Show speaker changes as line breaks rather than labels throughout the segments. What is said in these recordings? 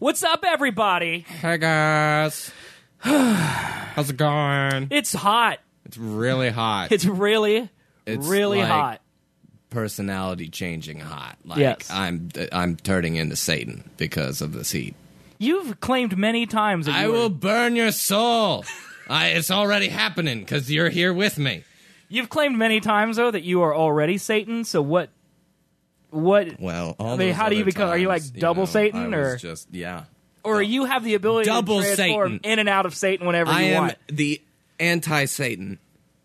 What's up, everybody?
Hey, guys. How's it going?
It's hot.
It's really hot.
It's really
like
hot.
Personality changing hot. Like,
yes.
I'm turning into Satan because of this heat.
You've claimed many times that
I will burn your soul. It's already happening because you're here with me.
You've claimed many times, though, that you are already Satan, so what?
Well,
how do you become? Are you like double Satan, or
just yeah?
Or you have the ability
double
to transform
Satan.
in and out of Satan whenever you want?
I am the anti-Satan.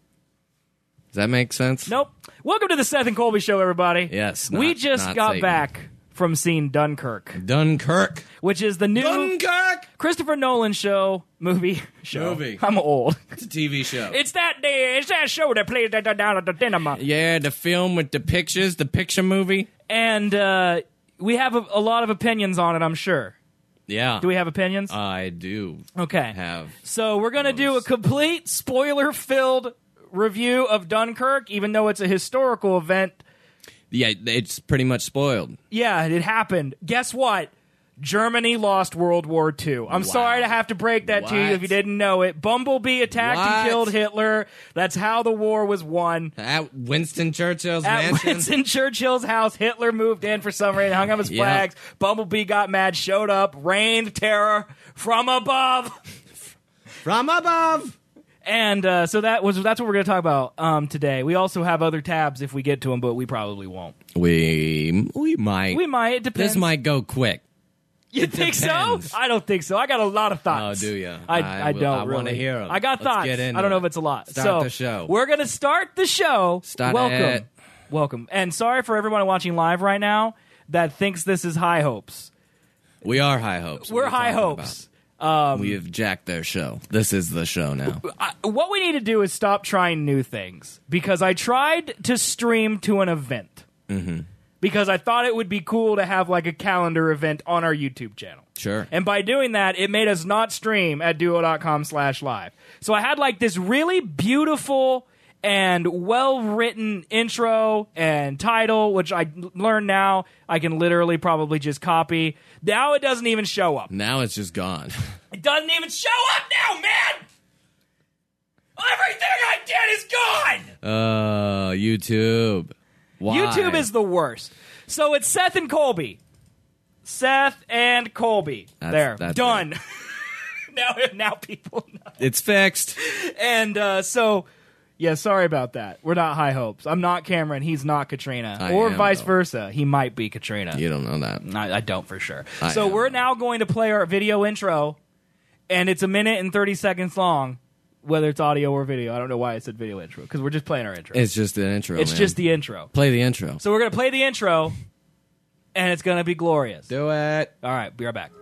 Does that make sense?
Nope. Welcome to the Seth and Colby Show, everybody.
Yes.
We just got
Satan.
back from seeing Dunkirk, which is the new
Dunkirk
Christopher Nolan movie. I'm old.
It's a TV show.
It's that show that plays down at the cinema.
Yeah, the film with the pictures, the picture movie.
And we have a lot of opinions on it, I'm sure.
Yeah.
Do we have opinions?
I do.
Okay.
Have.
So we're going to do a complete spoiler-filled review of Dunkirk, even though it's a historical event.
Yeah, it's pretty much spoiled.
Yeah, it happened. Guess what? Germany lost World War II. I'm sorry to have to break that to you if you didn't know it. Bumblebee attacked and killed Hitler. That's how the war was won.
At Winston Churchill's
At
mansion.
Winston Churchill's house, Hitler moved in for some reason, hung up his flags. Bumblebee got mad, showed up, rained terror from above.
From above.
And so that's what we're going to talk about today. We also have other tabs if we get to them, but we probably won't.
We might.
We might. It depends.
This might go quick.
You think
depends.
so? I don't think so. I got a lot of thoughts.
Oh, do you?
I don't
I
really.
want to hear them.
I got
Let's
thoughts.
Get into
I don't know
it.
if it's a lot.
Start the show.
We're going to start the show. Welcome. And sorry for everyone watching live right now that thinks this is High Hopes.
We are High Hopes.
We're High Hopes.
We have jacked their show. This is the show now.
What we need to do is stop trying new things, because I tried to stream to an event because I thought it would be cool to have like a calendar event on our YouTube channel.
Sure.
And by doing that, it made us not stream at duo.com/live. So I had like this really beautiful and well-written intro and title, which I learned now I can literally probably just copy. Now it doesn't even show up.
Now it's just gone.
It doesn't even show up now, man! Everything I did is gone!
YouTube. Why?
YouTube is the worst. So it's Seth and Colby. Seth and Colby.
That's
done. now people know.
It's fixed.
And so... yeah, sorry about that. We're not High Hopes. I'm not Cameron. He's not Katrina.
I am,
vice
though.
versa. He might be Katrina.
You don't know that.
I don't for sure.
I am.
We're now going to play our video intro, and it's 1 minute and 30 seconds long, whether it's audio or video. I don't know why I said video intro, because we're just playing our intro.
It's just an intro,
It's
man.
just the intro.
Play the intro.
So we're going to play the intro, and it's going to be glorious.
Do it.
All right, be right back.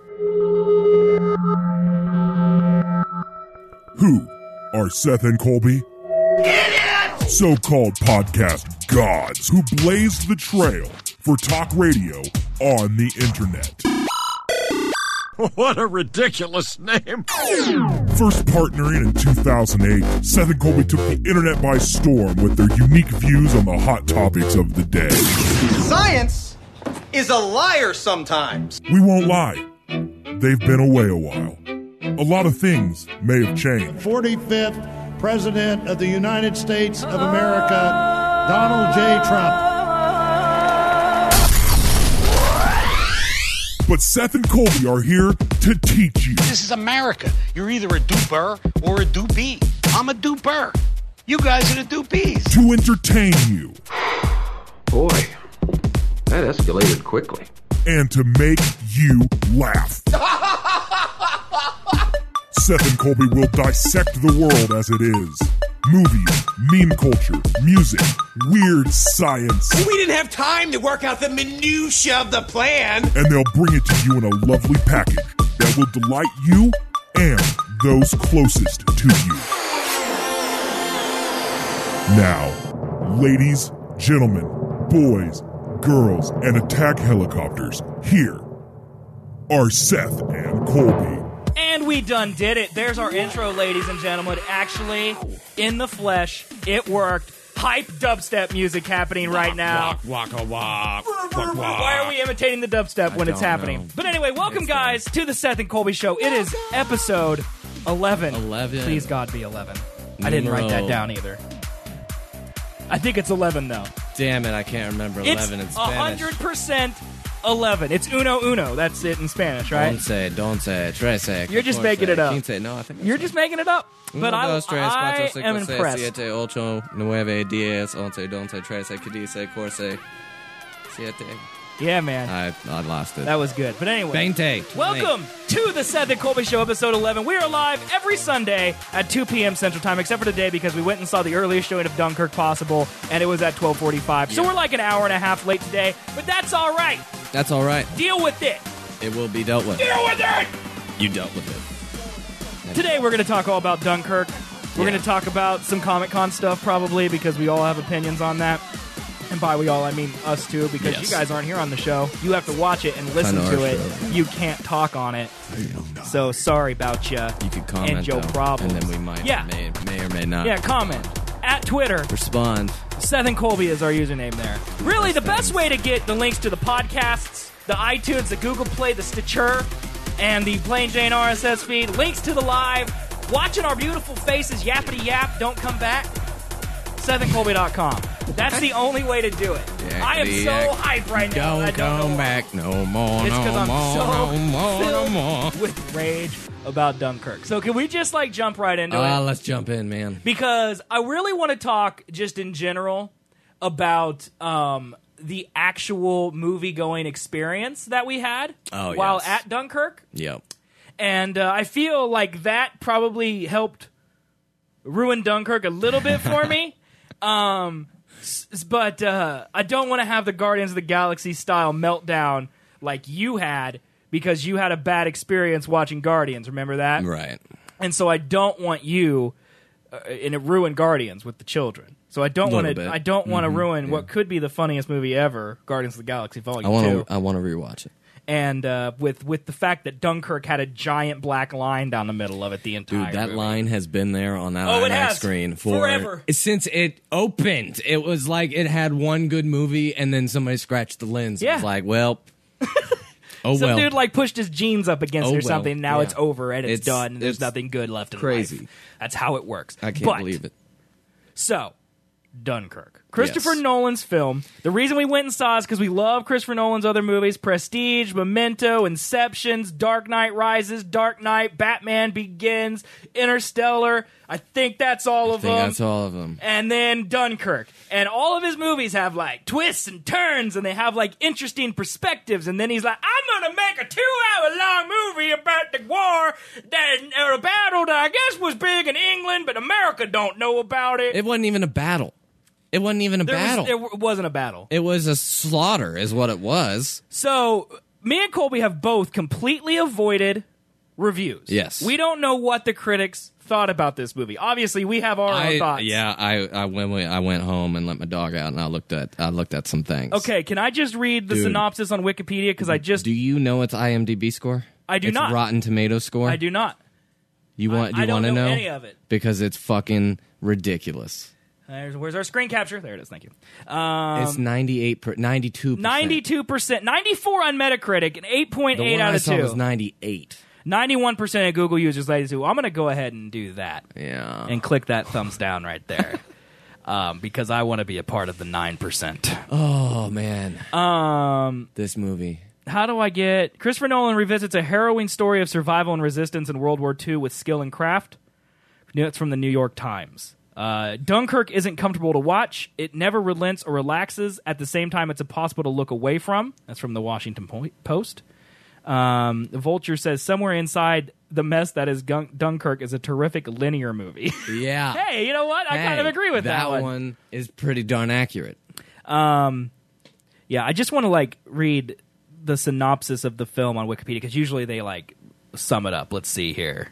Who are Seth and Colby? So-called podcast gods who blazed the trail for talk radio on the internet.
What a ridiculous name.
First partnering in 2008, Seth and Colby took the internet by storm with their unique views on the hot topics of the day.
Science is a liar sometimes.
We won't lie. They've been away a while. A lot of things may have changed.
45th President of the United States of America, Donald J. Trump.
But Seth and Colby are here to teach you.
This is America. You're either a duper or a doobie. I'm a duper. You guys are the doopies.
To entertain you.
Boy, that escalated quickly.
And to make you laugh. Seth and Colby will dissect the world as it is. Movies, meme culture, music, weird science.
We didn't have time to work out the minutia of the plan.
And they'll bring it to you in a lovely package that will delight you and those closest to you. Now, ladies, gentlemen, boys, girls, and attack helicopters, here are Seth and Colby.
And we done did it. There's our intro, ladies and gentlemen. Actually, in the flesh, it worked. hype dubstep music happening right now.
Walk, walk, walk.
Why are we imitating the dubstep when it's
don't
happening?
know.
But anyway, welcome guys to the Seth and Colby Show. It is episode 11.
11.
Please God be 11. I didn't write that down either. I think it's 11 though.
Damn it, I can't remember 11 in Spanish.
100% 11. It's uno. That's it in Spanish, right?
Don't say, trece.
You're just making it up.
Quince. No, I think
You're just making it up. But I am impressed.
7, 8, 9, 10, 11, 12, 13, 14, 7.
Yeah, man.
I lost it.
That was good. But anyway.
20.
Welcome to the Seth and Colby Show, episode 11. We are live every Sunday at 2 p.m. Central Time, except for today because we went and saw the earliest showing of Dunkirk possible, and it was at 12:45. So we're like an hour and a half late today, but that's all right.
That's all right.
Deal with it.
It will be dealt with.
Deal with it!
You dealt with it.
Today we're going to talk all about Dunkirk. We're going to talk about some Comic-Con stuff, probably, because we all have opinions on that. And by we all, I mean us too, because
Yes.
you guys aren't here on the show. You have to watch it and listen
Kinda
to
our
it.
show.
You can't talk on it. So sorry about you.
You could comment,
and Joe
though,
Problems.
and then we might,
Yeah.
may or may not.
Yeah, comment. At Twitter,
Respond.
Seth and Colby is our username there. Really, the best way to get the links to the podcasts, the iTunes, the Google Play, the Stitcher, and the Plain Jane RSS feed, links to the live, watching our beautiful faces yappity yap, don't come back, SethandColby.com. That's the only way to do it. I am so hyped right now.
Don't
I don't know
come
why.
back no more,
It's because
no
I'm
more,
so
no more, no
filled
more.
with rage about Dunkirk. So can we just jump right into it?
Let's jump in, man.
Because I really want to talk just in general about the actual movie-going experience that we had while
yes.
at Dunkirk.
Yep.
And I feel like that probably helped ruin Dunkirk a little bit for me. But I don't want to have the Guardians of the Galaxy style meltdown like you had because you had a bad experience watching Guardians. Remember that?
Right.
And so I don't want you and it ruined Guardians with the children. So I don't want to. I don't want to ruin what could be the funniest movie ever, Guardians of the Galaxy Volume 2.
I want to rewatch it.
And with the fact that Dunkirk had a giant black line down the middle of it the entire
Dude, that
movie.
line has been there on that
Oh, it
IMAX
has.
screen
Forever.
since it opened. It was like it had one good movie, and then somebody scratched the lens.
Yeah.
It was like, well,
Some dude pushed his jeans up against it or something. And now
Yeah.
it's over and it's done. And there's
it's
nothing good left in
crazy.
life. That's how it works.
I can't
But,
believe it.
So, Dunkirk. Christopher
Yes.
Nolan's film. The reason we went and saw it is because we love Christopher Nolan's other movies. Prestige, Memento, Inceptions, Dark Knight Rises, Dark Knight, Batman Begins, Interstellar. I think that's all of
I think
them.
that's all of them.
And then Dunkirk. And all of his movies have twists and turns and they have interesting perspectives. And then he's like, I'm going to make a 2-hour long movie about the war or a battle that I guess was big in England, but America don't know about it.
It wasn't even a battle. It wasn't even a battle.
It wasn't a battle.
It was a slaughter, is what it was.
So, me and Colby have both completely avoided reviews.
Yes.
We don't know what the critics thought about this movie. Obviously, we have our own thoughts.
Yeah, I went home and let my dog out, and I looked at some things.
Okay, can I just read the
Dude.
synopsis on Wikipedia? Because I just...
Do you know its IMDb score?
I do
Its
not.
Rotten Tomatoes score?
I do not.
You want? Do
I
you
don't
want to
know
know
any of it.
Because it's fucking ridiculous.
Where's our screen capture? There it is. Thank you.
It's 92%.
92%. 94 on Metacritic, and 8.8
The one
out
I
of
saw
2.
was 98.
91% of Google users say, well, I'm going to go ahead and do that.
Yeah.
And click that thumbs down right there. Because I want to be a part of the 9%.
Oh man. This movie.
How do I get... Christopher Nolan revisits a harrowing story of survival and resistance in World War II with skill and craft. It's from the New York Times. Dunkirk isn't comfortable to watch. It never relents or relaxes. At the same time, it's impossible to look away from. That's from the Washington Post. Vulture says, somewhere inside the mess that is Dunkirk is a terrific linear movie.
Yeah.
Hey, you know what? I kind of agree with that one.
That one is pretty darn accurate.
Yeah, I just want to read the synopsis of the film on Wikipedia because usually they sum it up. Let's see here.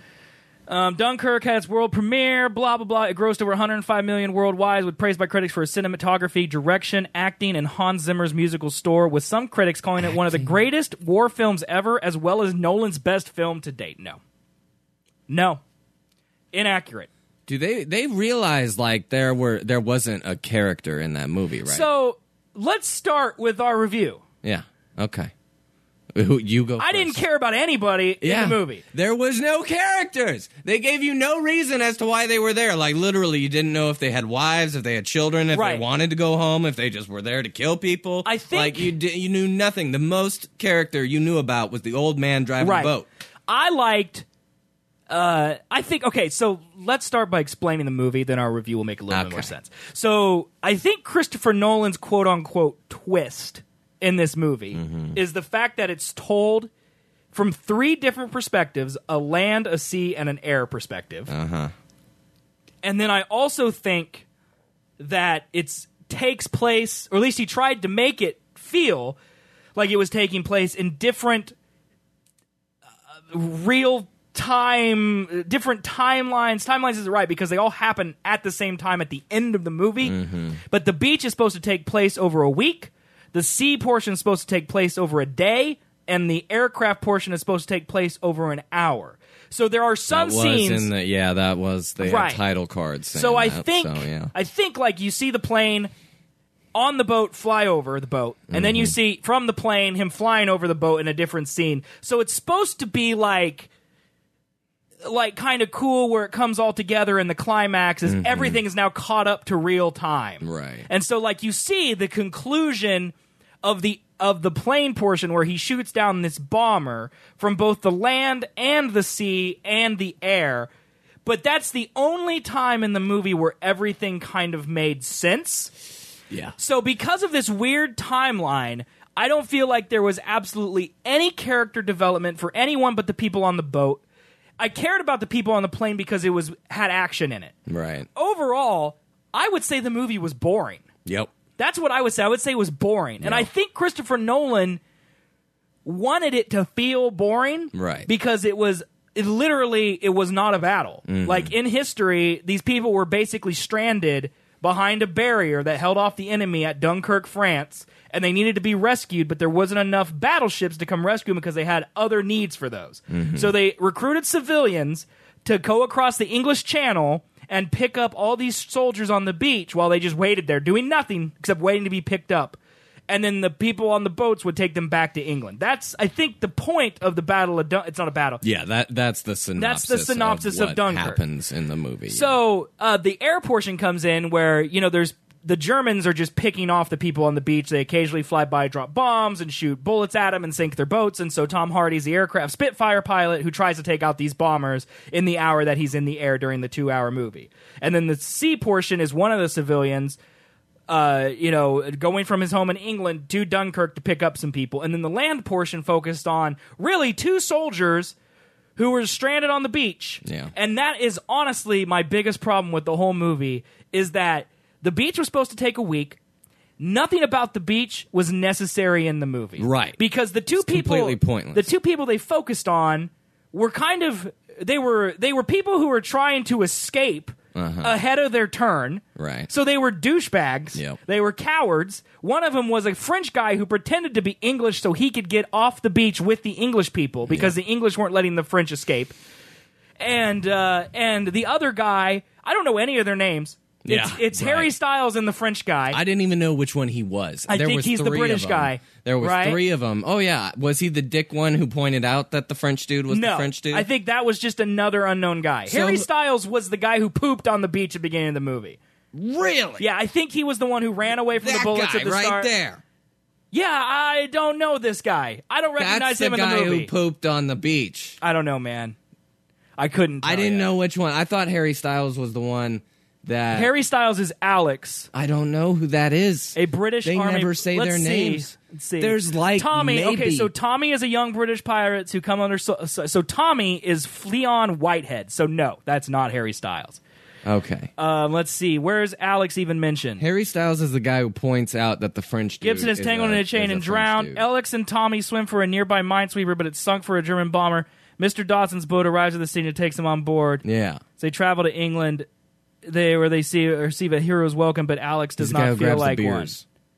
Dunkirk had its world premiere, blah, blah, blah. It grossed over $105 million worldwide, with praise by critics for its cinematography, direction, acting, and Hans Zimmer's musical score, with some critics calling it one of the greatest war films ever, as well as Nolan's best film to date. No. Inaccurate.
Do they realize like there wasn't a character in that movie, right?
So let's start with our review.
Yeah. Okay. You go
I didn't
first.
care about anybody in the movie.
There was no characters. They gave you no reason as to why they were there. Like, literally, you didn't know if they had wives, if they had children, if
Right.
they wanted to go home, if they just were there to kill people.
I think-
Like, you knew nothing. The most character you knew about was the old man driving
Right.
the boat.
I liked. I think. Okay, so let's start by explaining the movie. Then our review will make a little bit more
Okay.
sense. So I think Christopher Nolan's quote unquote twist in this movie is the fact that it's told from 3 different perspectives: a land, a sea, and an air perspective. And then I also think that it takes place, or at least he tried to make it feel like it was taking place in different real time, different timelines. Timelines isn't right because they all happen at the same time at the end of the movie. But the beach is supposed to take place over a week. The sea portion is supposed to take place over a day. And the aircraft portion is supposed to take place over an hour. So there are some
That was
scenes.
that was the
Right.
title cards.
So I think like you see the plane on the boat fly over the boat, and then you see from the plane him flying over the boat in a different scene. So it's supposed to be like kind of cool where it comes all together and the climax is everything is now caught up to real time.
Right.
And so like you see the conclusion of the plane portion where he shoots down this bomber from both the land and the sea and the air. But that's the only time in the movie where everything kind of made sense.
Yeah.
So because of this weird timeline, I don't feel like there was absolutely any character development for anyone but the people on the boat. I cared about the people on the plane because it had action in it.
Right.
Overall, I would say the movie was boring.
Yep.
That's what I would say. I would say it was boring. And I think Christopher Nolan wanted it to feel boring.
Right.
Because it was not a battle. Like in history, these people were basically stranded behind a barrier that held off the enemy at Dunkirk, France, and they needed to be rescued, but there wasn't enough battleships to come rescue them because they had other needs for those. So they recruited civilians to go across the English Channel and pick up all these soldiers on the beach while they just waited there, doing nothing except waiting to be picked up. And then the people on the boats would take them back to England. That's, I think, the point of the Battle of Dunkirk. It's not a battle.
Yeah, that's the synopsis.
That's the synopsis
of
of Dunkirk.
happens in the movie.
So the air portion comes in where, there's the Germans are just picking off the people on the beach. They occasionally fly by, drop bombs, and shoot bullets at them and sink their boats. And so Tom Hardy's the aircraft Spitfire pilot who tries to take out these bombers in the hour that he's in the air during the 2-hour movie. And then the sea portion is one of the civilians, going from his home in England to Dunkirk to pick up some people. And then the land portion focused on really 2 soldiers who were stranded on the beach.
Yeah.
And that is honestly my biggest problem with the whole movie is that the beach was supposed to take a week. Nothing about the beach was necessary in the movie.
Right.
Because the two
It's
people
completely pointless.
The 2 people they focused on were kind of they were people who were trying to escape ahead of their turn.
Right.
So they were douchebags.
Yep.
They were cowards. One of them was a French guy who pretended to be English so he could get off the beach with the English people because the English weren't letting the French escape. And the other guy, I don't know any of their names. It's
right.
Harry Styles and the French guy.
I didn't even know which one he was.
I think he's the
3
British
of them.
guy,
There was
right?
3 of them. Oh yeah, was he the dick one who pointed out that the French dude was the French dude?
I think that was just another unknown guy.
So-
Harry Styles was the guy who pooped on the beach at the beginning of the movie.
Really?
Yeah, I think he was the one who ran away from
that
the bullets
guy
at the
right
start.
there.
Yeah, I don't know this guy. I don't recognize
That's the
him in
guy
the movie.
who pooped on the beach.
I don't know, man. I couldn't.
I
tell
didn't
ya.
know which one. I thought Harry Styles was the one that
Harry Styles is Alex,
I don't know who that is.
a British
They
Army.
never say
Let's
their
see.
names.
Let's see.
There's like
Tommy.
maybe.
Okay, so Tommy is a young British pirate who come under. So Tommy is Leon Whitehead. So no, that's not Harry Styles.
Okay.
Let's see. Where's Alex even mentioned?
Harry Styles is the guy who points out that the French dude
Gibson is tangled in a chain and drowned. Alex and Tommy swim for a nearby minesweeper, but it's sunk for a German bomber. Mr. Dawson's boat arrives at the scene and takes him on board.
Yeah.
So they travel to England, where they receive a hero's welcome, but Alex does
He's the guy
not
who
feel
grabs
like
the
one.
beers.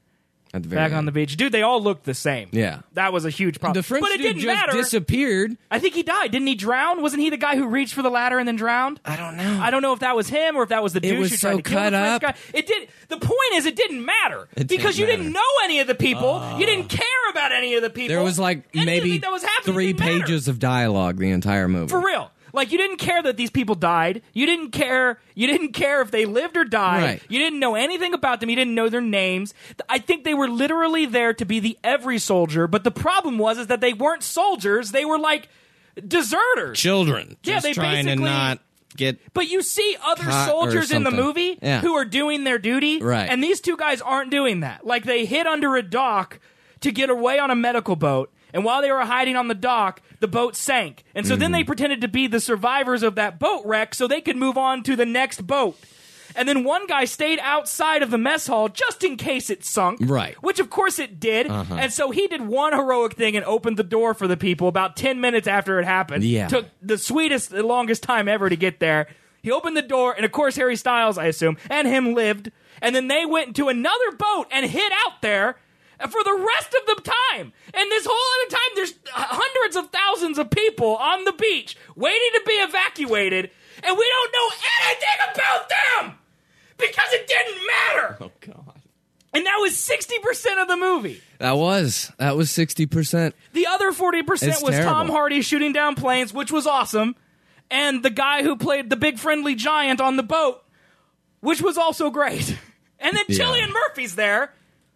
At the very
back on
end.
the beach. Dude, they all looked the same.
Yeah.
That was a huge problem.
The French
but it
dude
didn't
just
matter.
disappeared.
I think he died. Didn't he drown? Wasn't he the guy who reached for the ladder and then drowned?
I don't know.
I don't know if that was him or if that was the douche
was
who
so
tried to kill
cut
the French
up.
guy. It did. The point is, it didn't matter
It
because
didn't
you didn't
matter.
know any of the people. You didn't care about any of the people.
There was like
Anything
maybe
that was happening
3
didn't matter.
pages of dialogue the entire movie.
For real. Like, you didn't care that these people died. You didn't care if they lived or died.
Right.
You didn't know anything about them. You didn't know their names. I think they were literally there to be the every soldier, but the problem was is that they weren't soldiers. They were like deserters.
Children.
Yeah,
Just
they
trying to
basically-
not get...
But you see other
Caught or
soldiers in the
something.
movie
Yeah.
who are doing their duty,
Right.
and these two guys aren't doing that. Like, they hid under a dock to get away on a medical boat, and while they were hiding on the dock, the boat sank. And so then they pretended to be the survivors of that boat wreck so they could move on to the next boat. And then one guy stayed outside of the mess hall just in case it sunk.
Right.
Which, of course, it did. And so he did one heroic thing and opened the door for the people about 10 minutes after it happened.
Yeah.
Took the sweetest, the longest time ever to get there. He opened the door, and of course Harry Styles, I assume, and him lived. And then they went into another boat and hid out there for the rest of the time. And this whole other time, there's hundreds of thousands of people on the beach waiting to be evacuated, and we don't know anything about them because it didn't matter.
Oh, God.
And that was 60% of the movie.
That was 60%.
The other 40%
It's
was Tom
terrible.
Hardy shooting down planes, which was awesome. And the guy who played the big friendly giant on the boat, which was also great. And then
Yeah.
Cillian Murphy's there.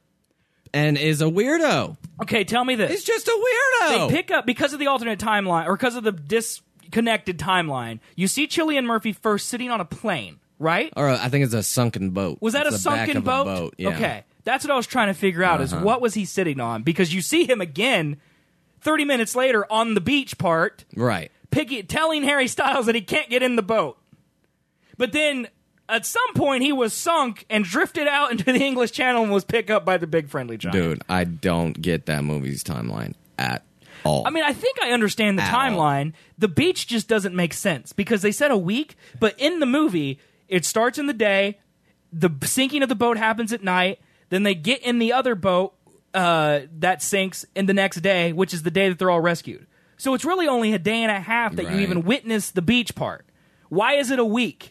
And is a weirdo.
Okay, tell me this.
He's just a weirdo.
They pick up, because of the alternate timeline, or because of the disconnected timeline, you see Cillian Murphy first sitting on a plane, right?
Or I think it's a sunken boat.
Was that
It's
a
the back
sunken
of
boat?
A boat. Yeah.
Okay. That's what I was trying to figure out, is what was he sitting on? Because you see him again 30 minutes later on the beach part,
Right.
telling Harry Styles that he can't get in the boat. But then, at some point, he was sunk and drifted out into the English Channel and was picked up by the big friendly giant.
Dude, I don't get that movie's timeline at all.
I mean, I think I understand the
At all.
timeline. The beach just doesn't make sense because they said a week, but in the movie, it starts in the day, the sinking of the boat happens at night, then they get in the other boat that sinks in the next day, which is the day that they're all rescued. So it's really only a day and a half that you
Right.
even witness the beach part. Why is it a week?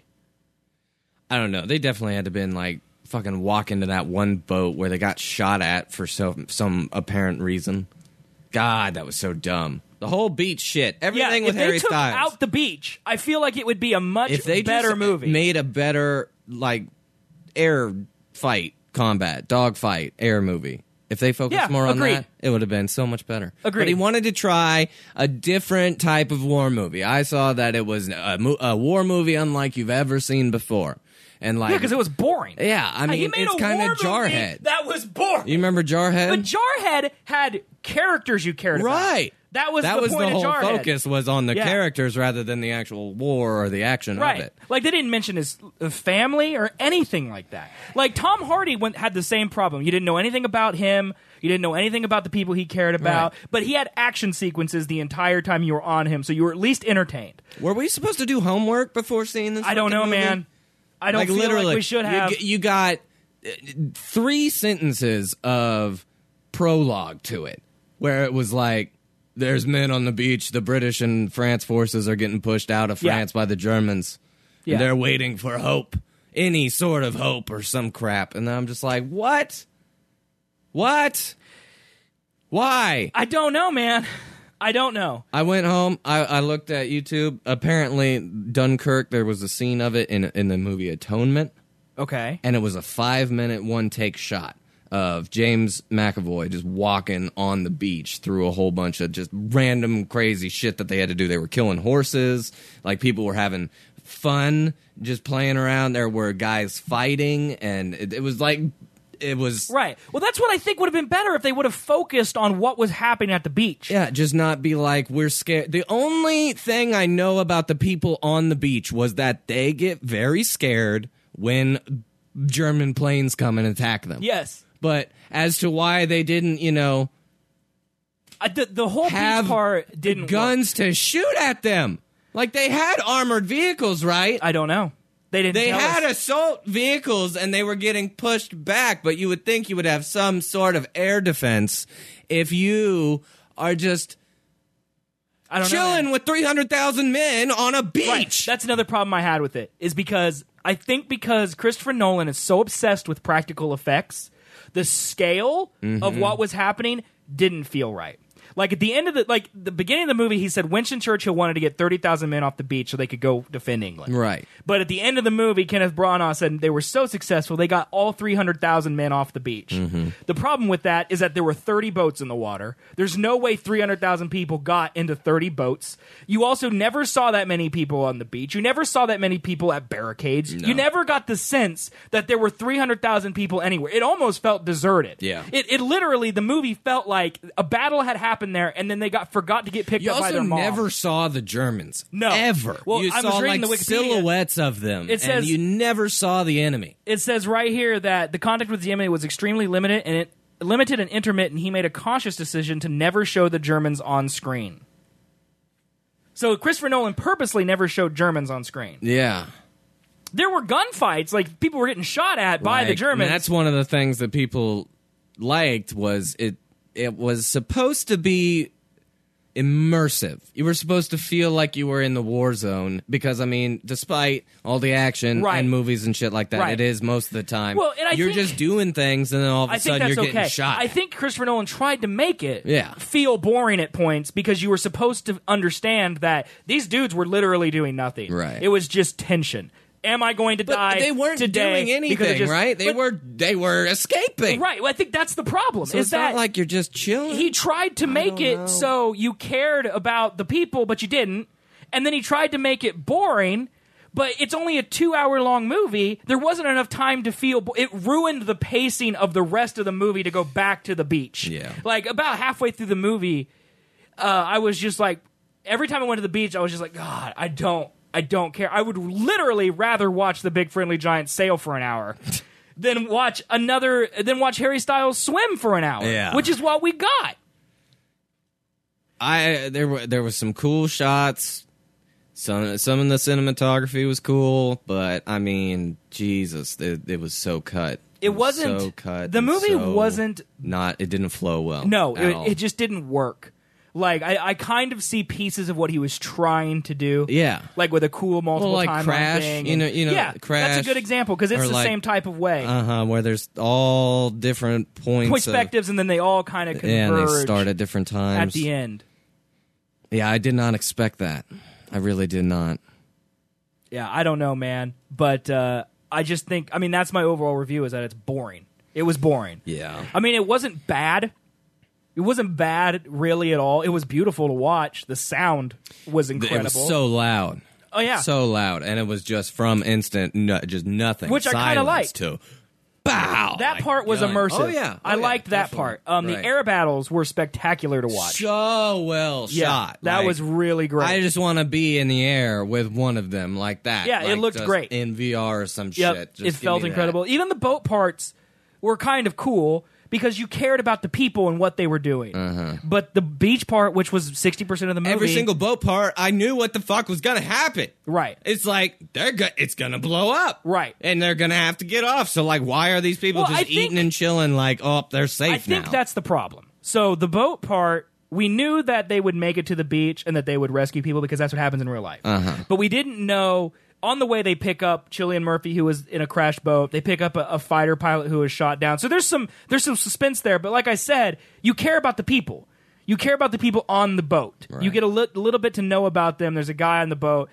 I don't know. They definitely had to been like fucking walk into that one boat where they got shot at for some apparent reason. God, that was so dumb. The whole beach shit. Everything with
if
Harry
they took
Styles.
out the beach, I feel like it would be a much
If they
better
just
movie.
made a better like air fight, combat, dog fight, air movie. If they focused
Yeah,
more on
agreed.
that, it would have been so much better.
Agreed.
But he wanted to try a different type of war movie. I saw that it was a war movie unlike you've ever seen before. And like,
Yeah, because it was boring.
Yeah, I
He
mean,
made
it's
a
kind
war
of Jarhead.
movie that was boring.
You remember Jarhead?
But Jarhead had characters you cared about.
Right.
That was
that
the
was
point
the whole
of Jarhead.
focus was on the
Yeah.
characters rather than the actual war or the action
Right.
of it.
Like, they didn't mention his family or anything like that. Like, Tom Hardy had the same problem. You didn't know anything about him. You didn't know anything about the people he cared about.
Right.
But he had action sequences the entire time you were on him, so you were at least entertained.
Were we supposed to do homework before seeing this?
I don't know,
fucking movie?
man. I don't
Like
feel
literally,
like we should have.
You got 3 sentences of prologue to it, where it was like, "There's men on the beach. The British and France forces are getting pushed out of
Yeah.
France by the Germans.
Yeah.
And they're waiting for hope, any sort of hope or some crap." And then I'm just like, "What? What? Why?"
I don't know, man. I don't know.
I went home. I looked at YouTube. Apparently, Dunkirk. There was a scene of it in the movie Atonement.
Okay.
And it was a 5-minute one-take shot of James McAvoy just walking on the beach through a whole bunch of just random crazy shit that they had to do. They were killing horses. Like, people were having fun just playing around. There were guys fighting, and it was like... It was...
Right. Well, that's what I think would have been better if they would have focused on what was happening at the beach.
Yeah, just not be like, we're scared. The only thing I know about the people on the beach was that they get very scared when German planes come and attack them.
Yes.
But as to why they didn't, the
whole
have
beach part didn't
guns to shoot at them. Like, they had armored vehicles, right?
I don't know. They didn't.
They
tell
had
us.
assault vehicles and they were getting pushed back, but you would think you would have some sort of air defense if you are just
I don't know,
chilling
man.
with 300,000 men on a beach.
Right. That's another problem I had with it, is because I think because Christopher Nolan is so obsessed with practical effects, the scale of what was happening didn't feel right. Like at the end of the beginning of the movie, he said Winston Churchill wanted to get 30,000 men off the beach so they could go defend England.
Right.
But at the end of the movie, Kenneth Branagh said they were so successful they got all 300,000 men off the beach. The problem with that is that there were 30 boats in the water. There's no way 300,000 people got into 30 boats. You also never saw that many people on the beach. You never saw that many people at barricades.
No.
You never got the sense that there were 300,000 people anywhere. It almost felt deserted.
Yeah.
It literally, the movie felt like a battle had happened there, and then they forgot to get picked
You
up by
also
their mom.
never saw the Germans.
No.
Ever.
Well,
you
I was
saw
reading
like
the Wikipedia.
silhouettes of them.
It says-
and you never saw the enemy.
It says right here that the contact with the enemy was extremely limited and intermittent. He made a conscious decision to never show the Germans on screen. So Christopher Nolan purposely never showed Germans on screen.
Yeah.
There were gunfights, like people were getting shot at by the
Like,
Germans.
and that's one of the things that people liked was it was supposed to be immersive. You were supposed to feel like you were in the war zone because, I mean, despite all the action
Right.
and movies and shit like that,
Right.
it is most of the time.
Well, and I
you're
think-
just doing things and then all of a
I think
sudden
that's
you're getting
okay.
shot.
I think Christopher Nolan tried to make it
Yeah.
feel boring at points because you were supposed to understand that these dudes were literally doing nothing.
Right.
It was just tension. Am I going to
But
die
they weren't
today
doing
because of
anything,
just-
right? They
but-
were escaping.
Right. Well, I think that's the problem.
So
is
it's
that
not like you're just chilling.
he tried to make it
know.
so you cared about the people, but you didn't. And then he tried to make it boring, but it's only a 2-hour-long movie. There wasn't enough time to feel. It ruined the pacing of the rest of the movie to go back to the beach.
Yeah.
Like about halfway through the movie, I was just like, every time I went to the beach, I was just like, God, I don't care. I would literally rather watch the Big Friendly Giant sail for an hour than watch Harry Styles swim for an hour.
Yeah.
Which is what we got.
There was some cool shots. Some of the cinematography was cool, but I mean, Jesus, it was so cut.
It wasn't
so cut.
the
and
movie
so
wasn't
it didn't flow well.
no
at all.
it just didn't work. Like I kind of see pieces of what he was trying to do.
Yeah.
Like with a cool multiple
like
timeline
Crash,
thing.
you know,
yeah,
Crash,
that's a good example because it's
or
the
like-
same type of way.
where there's all different points of-
Perspectives, and then they all kind of converge
and they start at different times
at the end.
Yeah, I did not expect that. I really did not.
Yeah, I don't know, man, but I just think that's my overall review is that it's boring. It was boring.
Yeah.
I mean, it wasn't bad. It wasn't bad really at all. It was beautiful to watch. The sound was incredible.
It was so loud.
Oh yeah.
So loud, and it was just from instant, just nothing.
Which I kinda
Silence
liked.
to bow.
That
like
part was
gun.
immersive.
Oh yeah,
I liked that
definitely.
part. The
Right.
air battles were spectacular to watch.
So well
Yeah,
shot.
that
Like,
was really great.
I just want to be in the air with one of them like that.
Yeah, it
Like,
looked
just
great.
in VR or some
Yep,
shit. Just
it
give
felt
me
incredible. Even the boat parts were kind of cool because you cared about the people and what they were doing. But the beach part, which was 60% of the
that.
movie,
Every single boat part, I knew what the fuck was gonna happen.
right?
It's like it's gonna blow up,
Right.
And they're gonna have to get off. So like, why are these people
Well, I
just
think-
eating and chilling? Like, oh, they're safe
I think
now.
that's the problem. So the boat part, we knew that they would make it to the beach and that they would rescue people because that's what happens in real life. But we didn't know. On the way, they pick up Cillian Murphy, who was in a crashed boat. They pick up a fighter pilot who was shot down. So there's some suspense there. But like I said, you care about the people. You care about the people on the boat.
Right.
You get a little bit to know about them. There's a guy on the boat,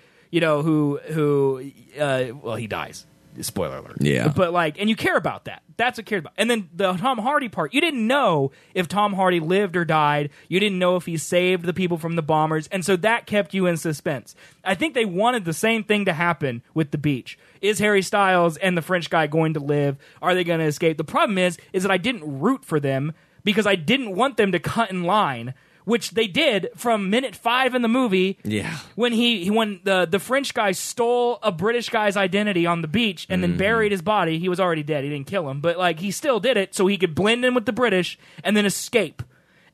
who he dies. Spoiler alert.
Yeah.
But and you care about that. That's what cared about. And then the Tom Hardy part, you didn't know if Tom Hardy lived or died. You didn't know if he saved the people from the bombers. And so that kept you in suspense. I think they wanted the same thing to happen with the beach. Is Harry Styles and the French guy going to live? Are they going to escape? The problem is that I didn't root for them because I didn't want them to cut in line, which they did from minute 5 in the movie.
Yeah.
When when the French guy stole a British guy's identity on the beach and then buried his body. He was already dead. He didn't kill him, but he still did it so he could blend in with the British and then escape.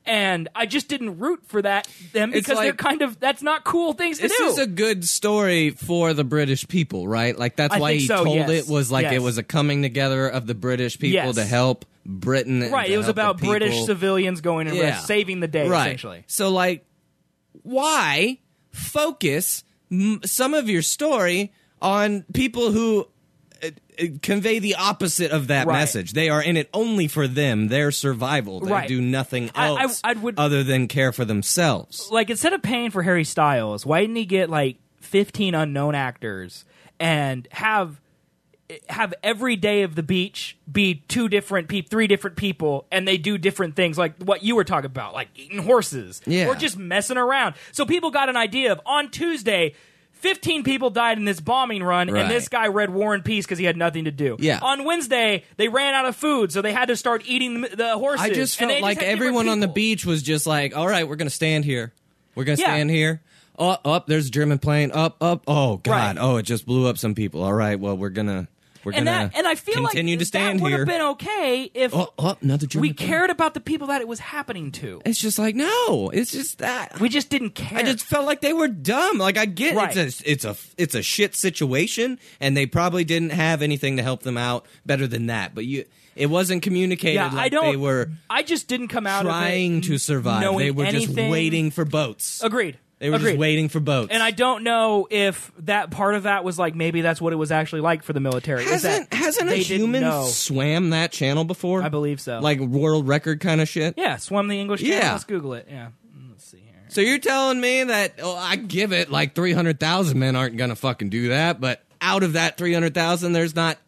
And I just didn't root for them because they're kind of, that's not cool things to do.
This is a good story for the British people, right? Like, that's why he told it was like it was a coming together of the British people to help Britain. And
right, it was about British civilians going and saving the day, essentially.
So, like, why focus some of your story on people who convey the opposite of that message? They are in it only for them, their survival. They do nothing else other than care for themselves.
Like, instead of paying for Harry Styles, why didn't he get like 15 unknown actors and have every day of the beach be three different people, and they do different things, like what you were talking about, like eating horses or just messing around. So people got an idea of, on Tuesday, 15 people died in this bombing run, and this guy read War and Peace because he had nothing to do.
Yeah.
On Wednesday, they ran out of food, so they had to start eating the horses.
I just felt like everyone on the beach was just like, all right, we're going to stand here. We're going to stand here. Oh, there's a German plane. Up. Oh, God. Right. Oh, it just blew up some people. All right, well, we're going to
I feel
continue
like
to stand
that would
here.
have been okay if
another German
we cared about the people that it was happening to.
It's just like, no, it's just that
we just didn't care.
I just felt like they were dumb. Like, I get it's a shit situation, and they probably didn't have anything to help them out better than that. But it wasn't communicated like they were.
I just didn't come out
trying
of it
to survive. They were just waiting for boats.
Agreed.
They were just waiting for boats.
And I don't know if that part of that was like, maybe that's what it was actually like for the military.
Hasn't a human swam that channel before?
I believe so.
Like world record kind of shit?
Yeah, swam the English Channel. Let's Google it. Yeah. Let's see here.
So you're telling me that, I give it like 300,000 men aren't going to fucking do that, but out of that 300,000, there's not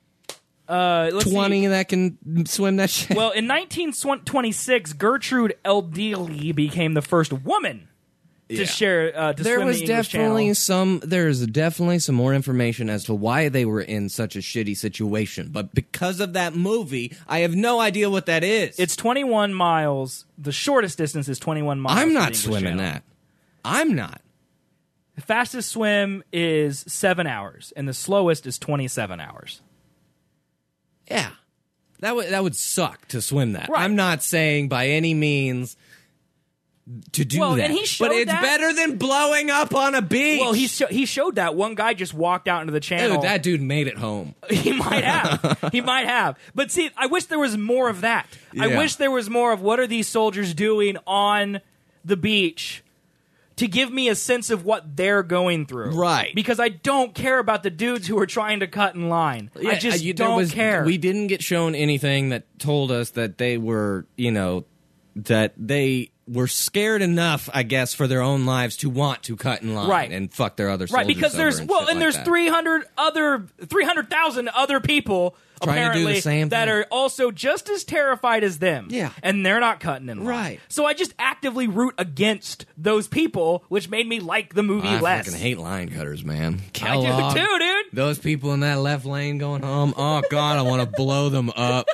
20 that can swim that shit?
Well, in 1926, Gertrude Eldely became the first woman to share to swim the English Channel.
There's definitely some more information as to why they were in such a shitty situation, but because of that movie, I have no idea what that is.
It's 21 miles. The shortest distance is 21 miles.
I'm not swimming that. I'm not.
The fastest swim is 7 hours, and the slowest is 27 hours.
Yeah, that would suck to swim that.
Right.
I'm not saying by any means to do that.
And he showed
but it's better than blowing up on a beach.
Well, he showed that. One guy just walked out into the channel.
Dude, that dude made it home.
He might have. He might have. But see, I wish there was more of that. Yeah. I wish there was more of what are these soldiers doing on the beach to give me a sense of what they're going through. Right. Because I don't care about the dudes who are trying to cut in line. Yeah, I just don't care.
We didn't get shown anything that told us that they were, that they were scared enough, I guess, for their own lives to want to cut in line and fuck their other soldiers.
Right, because there's there's 300,000 other people
trying to do the same
that
thing.
are also just as terrified as them.
Yeah.
And they're not cutting in line.
Right.
So I just actively root against those people, which made me like the movie less.
I fucking hate line cutters, man.
Kellogg, I do too, dude.
Those people in that left lane going home, oh God, I want to blow them up.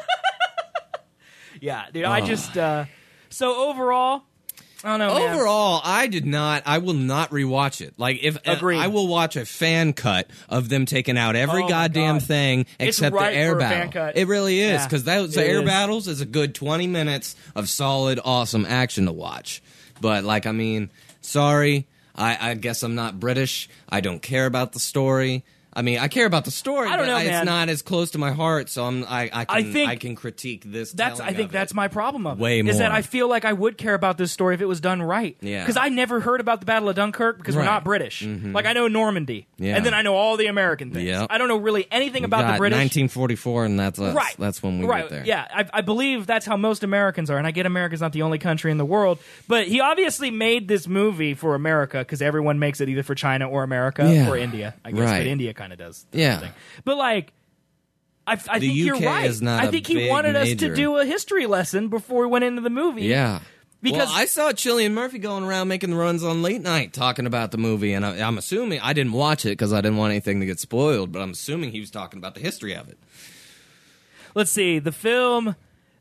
Yeah, dude, I just... So overall, I don't know, man.
Overall, I will not rewatch it. Like, I will watch a fan cut of them taking out every goddamn thing except the air battle. It really is, because the air battles is a good 20 minutes of solid, awesome action to watch. But, sorry, I guess I'm not British. I don't care about the story. I mean, I care about the story, but it's not as close to my heart, so I can critique this.
I think that's my problem of it.
Way more.
Is that I feel like I would care about this story if it was done right.
Yeah.
Because I never heard about the Battle of Dunkirk because we're not British. Mm-hmm. Like, I know Normandy, and then I know all the American things. Yep. I don't know really anything about the British.
1944, and that's us. Right. That's when we get there.
Yeah, I believe that's how most Americans are, and I get America's not the only country in the world, but he obviously made this movie for America because everyone makes it either for China or America or India, I guess, but India kind of does.
Yeah.
But, like, I think you're right. I think he wanted us to do a history lesson before we went into the movie.
Yeah.
Because
I saw Cillian Murphy going around making the runs on late night talking about the movie, and I'm assuming, I didn't watch it because I didn't want anything to get spoiled, but I'm assuming he was talking about the history of it.
Let's see. The film...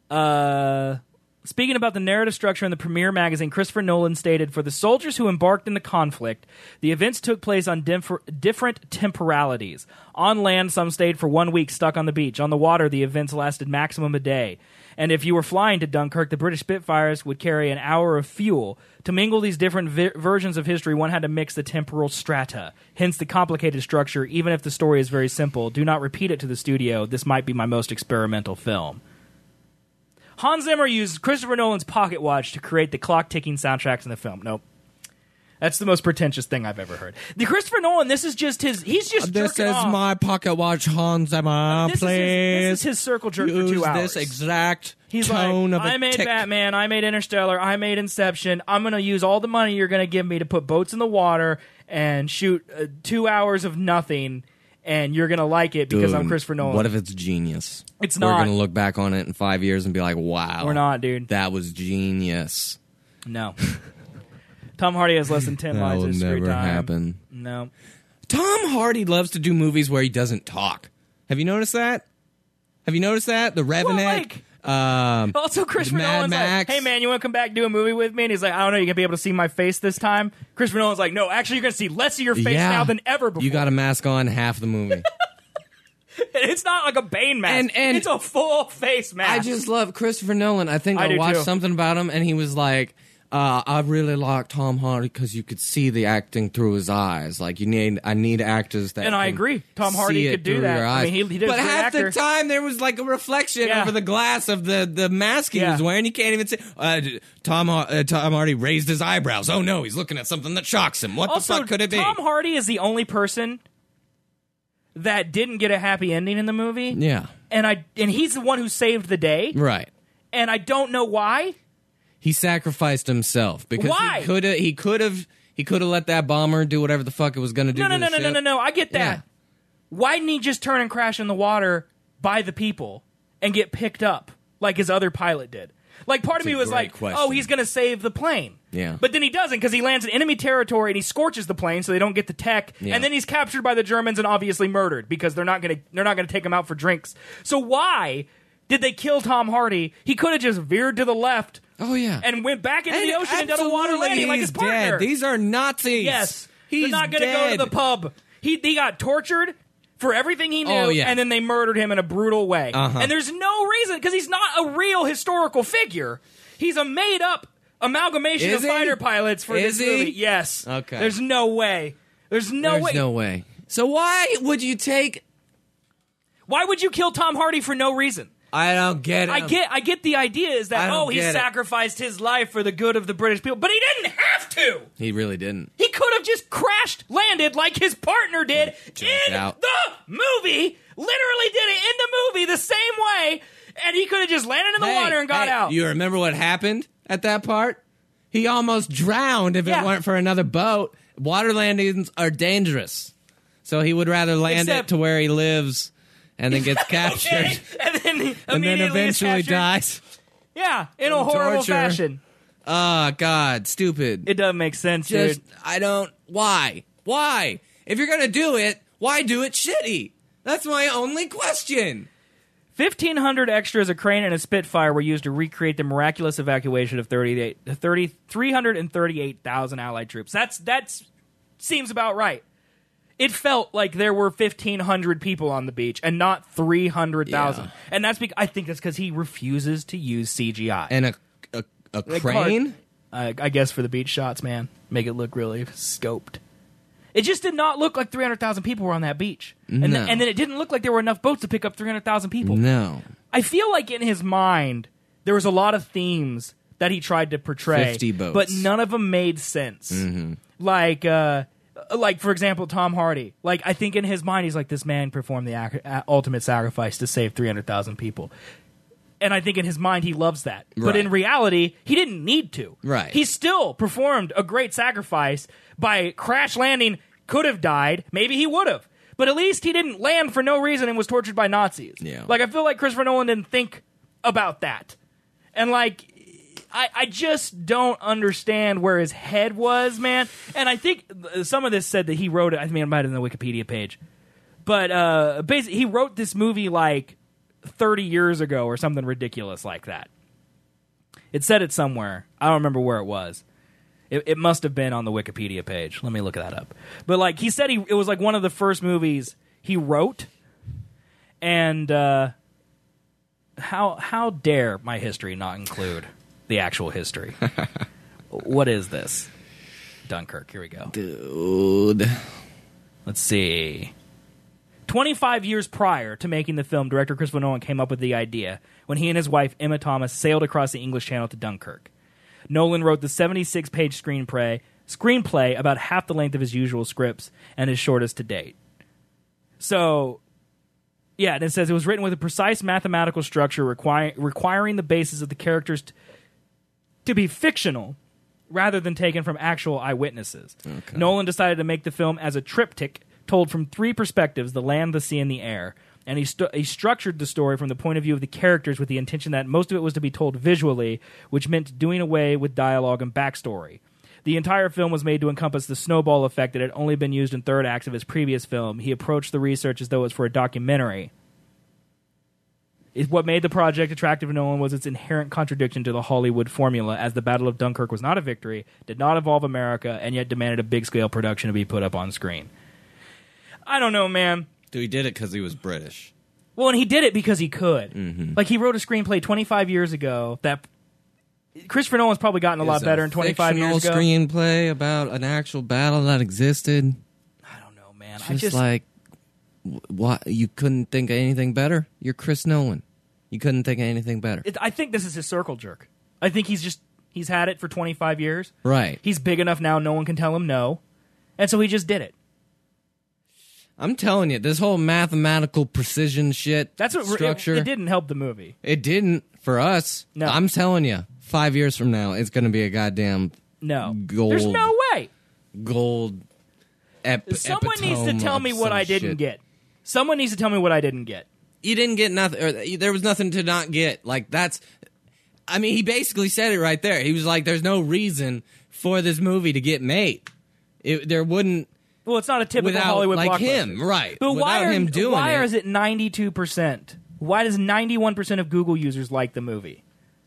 Speaking about the narrative structure in the Premiere magazine, Christopher Nolan stated, for the soldiers who embarked in the conflict, the events took place on different temporalities. On land, some stayed for 1 week stuck on the beach. On the water, the events lasted maximum a day. And if you were flying to Dunkirk, the British Spitfires would carry an hour of fuel. To mingle these different versions of history, one had to mix the temporal strata. Hence the complicated structure. Even if the story is very simple, do not repeat it to the studio. This might be my most experimental film. Hans Zimmer used Christopher Nolan's pocket watch to create the clock-ticking soundtracks in the film. Nope. That's the most pretentious thing I've ever heard. The Christopher Nolan, this is just his... He's just
This is
off.
my pocket watch, Hans Zimmer,
This is his circle jerk for 2 hours.
Use this exact
He's
tone
like,
of a
I made
tick.
Batman, I made Interstellar, I made Inception. I'm going to use all the money you're going to give me to put boats in the water and shoot 2 hours of nothing, and you're going to like it because I'm
Dude,
Christopher Nolan.
What if it's genius?
It's
We're
not.
going to look back on it in 5 years and be like, wow.
We're not, dude.
That was genius.
No. Tom Hardy has less than 10
That
lines
will
of screen
never
time.
happen.
No.
Tom Hardy loves to do movies where he doesn't talk. Have you noticed that? The Revenant.
Also, Christopher
Mad
Nolan's
Max.
like, hey, man, you want to come back and do a movie with me? And he's like, I don't know, you going to be able to see my face this time? Christopher Nolan's like, no, actually, you're going to see less of your face now than ever before.
You got a mask on half the movie.
It's not like a Bane mask.
And
it's a full face mask.
I just love Christopher Nolan. I think
I
I
do
watched
too.
something about him, and he was like, I really like Tom Hardy because you could see the acting through his eyes. Like I need actors that.
And I
can
agree. Tom
see
Hardy
it
could do
through
that.
your
I
eyes.
mean, he did a
But
great
half
actor.
the time there was like a reflection
Yeah.
over the glass of the mask he
Yeah.
was wearing. You can't even see. Tom Hardy raised his eyebrows. Oh no, he's looking at something that shocks him. What
Also,
the fuck could it be?
Tom Hardy is the only person that didn't get a happy ending in the movie.
Yeah,
And he's the one who saved the day.
right.
And I don't know why.
He sacrificed himself because
Why?
he could have let that bomber do whatever the fuck it was going to do.
No. I get that.
Yeah.
Why didn't he just turn and crash in the water by the people and get picked up like his other pilot did? Like, part of
That's
me
a
was
great
like,
question.
oh, he's going to save the plane.
Yeah.
But then he doesn't because he lands in enemy territory and he scorches the plane so they don't get the tech.
Yeah.
And then he's captured by the Germans and obviously murdered because they're not going to take him out for drinks. So why did they kill Tom Hardy? He could have just veered to the left.
Oh yeah,
And went back into the ocean and done a water
absolutely,
landing like
he's
his partner.
dead. These are Nazis.
Yes.
he's
They're not going to go to
dead.
the pub. He got tortured for everything he knew,
Oh, yeah.
and then they murdered him in a brutal way.
Uh-huh.
And there's no reason, because he's not a real historical figure. He's a made-up amalgamation
Is
of
he?
fighter pilots for
Is
this
he?
movie. Yes.
Okay.
There's no way. There's no way.
So why would you take?
Why would you kill Tom Hardy for no reason?
I don't get it.
I get the idea is
I
that,
don't
he
get it.
sacrificed his life for the good of the British people, but he didn't have to.
He really didn't.
He could have just landed like his partner did
Jumped
in
out.
the movie. Literally did it in the movie the same way, and he could have just landed in the water and got out.
You remember what happened at that part? He almost drowned if
Yeah.
it weren't for another boat. Water landings are dangerous, so he would rather land
Except-
it to where he lives and then gets captured.
Okay. And then
And then
immediately is
eventually
captured.
dies.
Yeah, in a horrible
torture.
fashion.
Oh God, stupid.
It doesn't make sense,
Just
dude.
I don't. Why? If you're gonna do it, why do it shitty? That's my only question.
1,500 extras, a crane, and a Spitfire were used to recreate the miraculous evacuation of 338,000 Allied troops. That seems about right. It felt like there were 1,500 people on the beach and not 300,000.
Yeah.
And I think that's because he refuses to use CGI.
And a
Like,
crane.
I guess for the beach shots, man. Make it look really scoped. It just did not look like 300,000 people were on that beach. And,
No.
and then it didn't look like there were enough boats to pick up 300,000 people.
No.
I feel like in his mind, there was a lot of themes that he tried to portray.
50 boats.
But none of them made sense.
Mm-hmm.
Like, for example, Tom Hardy. Like, I think in his mind, he's like, this man performed the ultimate sacrifice to save 300,000 people. And I think in his mind, he loves that. But
Right.
in reality, he didn't need to.
Right.
He still performed a great sacrifice by crash landing, could have died. Maybe he would have. But at least he didn't land for no reason and was tortured by Nazis.
Yeah.
Like, I feel like Christopher Nolan didn't think about that. And, like, I just don't understand where his head was, man. And I think some of this said that he wrote it. I mean, it might have been the Wikipedia page. But basically, he wrote this movie, like, 30 years ago or something ridiculous like that. It said it somewhere. I don't remember where it was. It must have been on the Wikipedia page. Let me look that up. But like he said, it was like one of the first movies he wrote, and How dare my history not include the actual history? What is this? Dunkirk. Here we go.
Dude.
Let's see. 25 years prior to making the film, director Christopher Nolan came up with the idea when he and his wife, Emma Thomas, sailed across the English Channel to Dunkirk. Nolan wrote the 76-page screenplay about half the length of his usual scripts and his shortest to date. So, yeah, and it says it was written with a precise mathematical structure requiring the basis of the characters to be fictional rather than taken from actual eyewitnesses. Okay. Nolan decided to make the film as a triptych told from three perspectives, the land, the sea, and the air. And he structured the story from the point of view of the characters with the intention that most of it was to be told visually, which meant doing away with dialogue and backstory. The entire film was made to encompass the snowball effect that had only been used in third acts of his previous film. He approached the research as though it was for a documentary. What made the project attractive to Nolan was its inherent contradiction to the Hollywood formula, as the Battle of Dunkirk was not a victory, did not involve America, and yet demanded a big-scale production to be put up on screen. I don't know, man.
Dude, he did it because he was British.
Well, and he did it because he could.
Mm-hmm.
Like, he wrote a screenplay 25 years ago that Christopher Nolan's probably gotten a lot better in 25 years ago.
Screenplay about an actual battle that existed.
I don't know, man.
Just like, what? You couldn't think of anything better? You're Chris Nolan. You couldn't think of anything better.
I think this is his circle jerk. I think he's had it for 25 years.
Right.
He's big enough now, no one can tell him no. And so he just did it.
I'm telling you, this whole mathematical precision shit,
that's what
structure,
it didn't help the movie.
It didn't for us.
No.
I'm telling you, 5 years from now, it's going to be a goddamn gold.
There's no way.
Gold.
Someone needs to tell me what I didn't get. Someone needs to tell me what I didn't get.
You didn't get nothing. Or there was nothing to not get. Like, that's. I mean, he basically said it right there. He was like, "There's no reason for this movie to get made. There wouldn't."
Well, it's not a typical
without,
Hollywood
like
blockbuster.
him, right?
But
without him doing
why is it 92%? Why does 91% of Google users like the movie?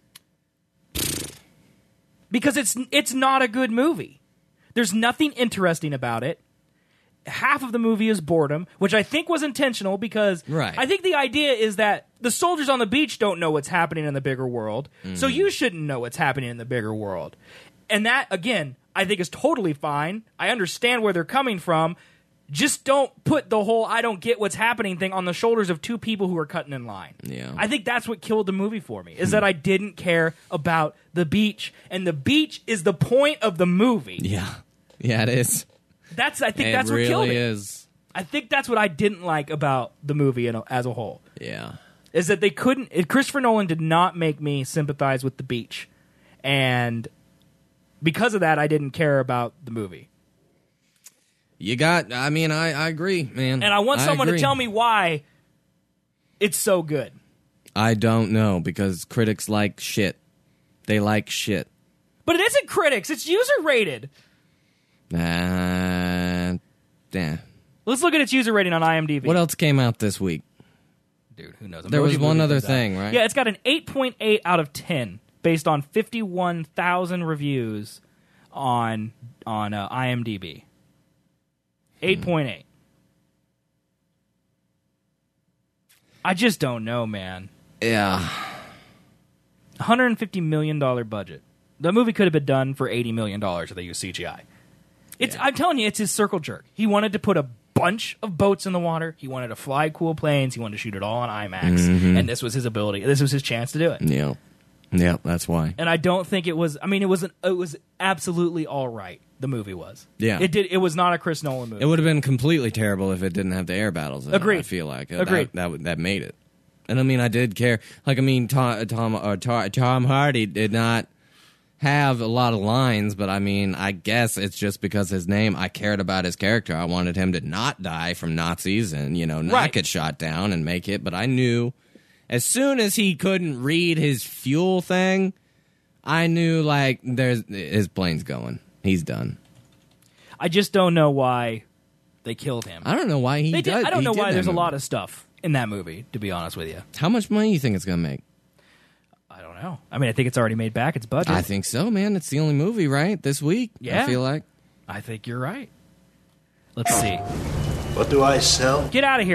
Because it's not a good movie. There's nothing interesting about it. Half of the movie is boredom, which I think was intentional because I think the idea is that the soldiers on the beach don't know what's happening in the bigger world, so you shouldn't know what's happening in the bigger world. And that, again, I think is totally fine. I understand where they're coming from. Just don't put the whole I don't get what's happening thing on the shoulders of two people who are cutting in line.
Yeah.
I think that's what killed the movie for me, is that I didn't care about the beach. And the beach is the point of the movie.
Yeah. Yeah, it is.
I think that's what killed it.
It really is.
I think that's what I didn't like about the movie as a whole.
Yeah.
Is that they couldn't... Christopher Nolan did not make me sympathize with the beach. And because of that, I didn't care about the movie.
I agree, man.
And I want someone to tell me why it's so good.
I don't know, because critics like shit. They like shit.
But it isn't critics. It's user-rated.
Yeah.
Let's look at its user rating on IMDb.
What else came out this week?
Dude, who knows?
There was one other thing, right?
Yeah, it's got an 8.8 out of 10 based on 51,000 reviews on IMDb. 8.8. I just don't know, man.
Yeah.
$150 million budget. The movie could have been done for $80 million if they used CGI. I'm telling you, it's his circle jerk. He wanted to put a bunch of boats in the water. He wanted to fly cool planes. He wanted to shoot it all on IMAX. And this was his ability. This was his chance to do it.
Yeah. Yeah, that's why.
And I don't think it was... I mean, it was absolutely all right. The movie was.
Yeah.
It was not a Chris Nolan movie.
It would have been completely terrible if it didn't have the air battles in
Agreed.
it, I feel like.
Agreed.
That made it. And I mean, I did care. Like, I mean, Tom Hardy did not have a lot of lines, but I mean, I guess it's just because his name, I cared about his character. I wanted him to not die from Nazis and, not get shot down and make it. But I knew as soon as he couldn't read his fuel thing, I knew, like, his plane's going. He's done.
I just don't know why they killed him.
I don't know why he did.
I don't know why there's a lot of stuff in that movie, to be honest with you.
How much money do you think it's going to make?
I don't know. I mean, I think it's already made back its budget.
I think so, man. It's the only movie, right, this week?
Yeah.
I feel like.
I think you're right. Let's see.
What do I sell?
Get out of here.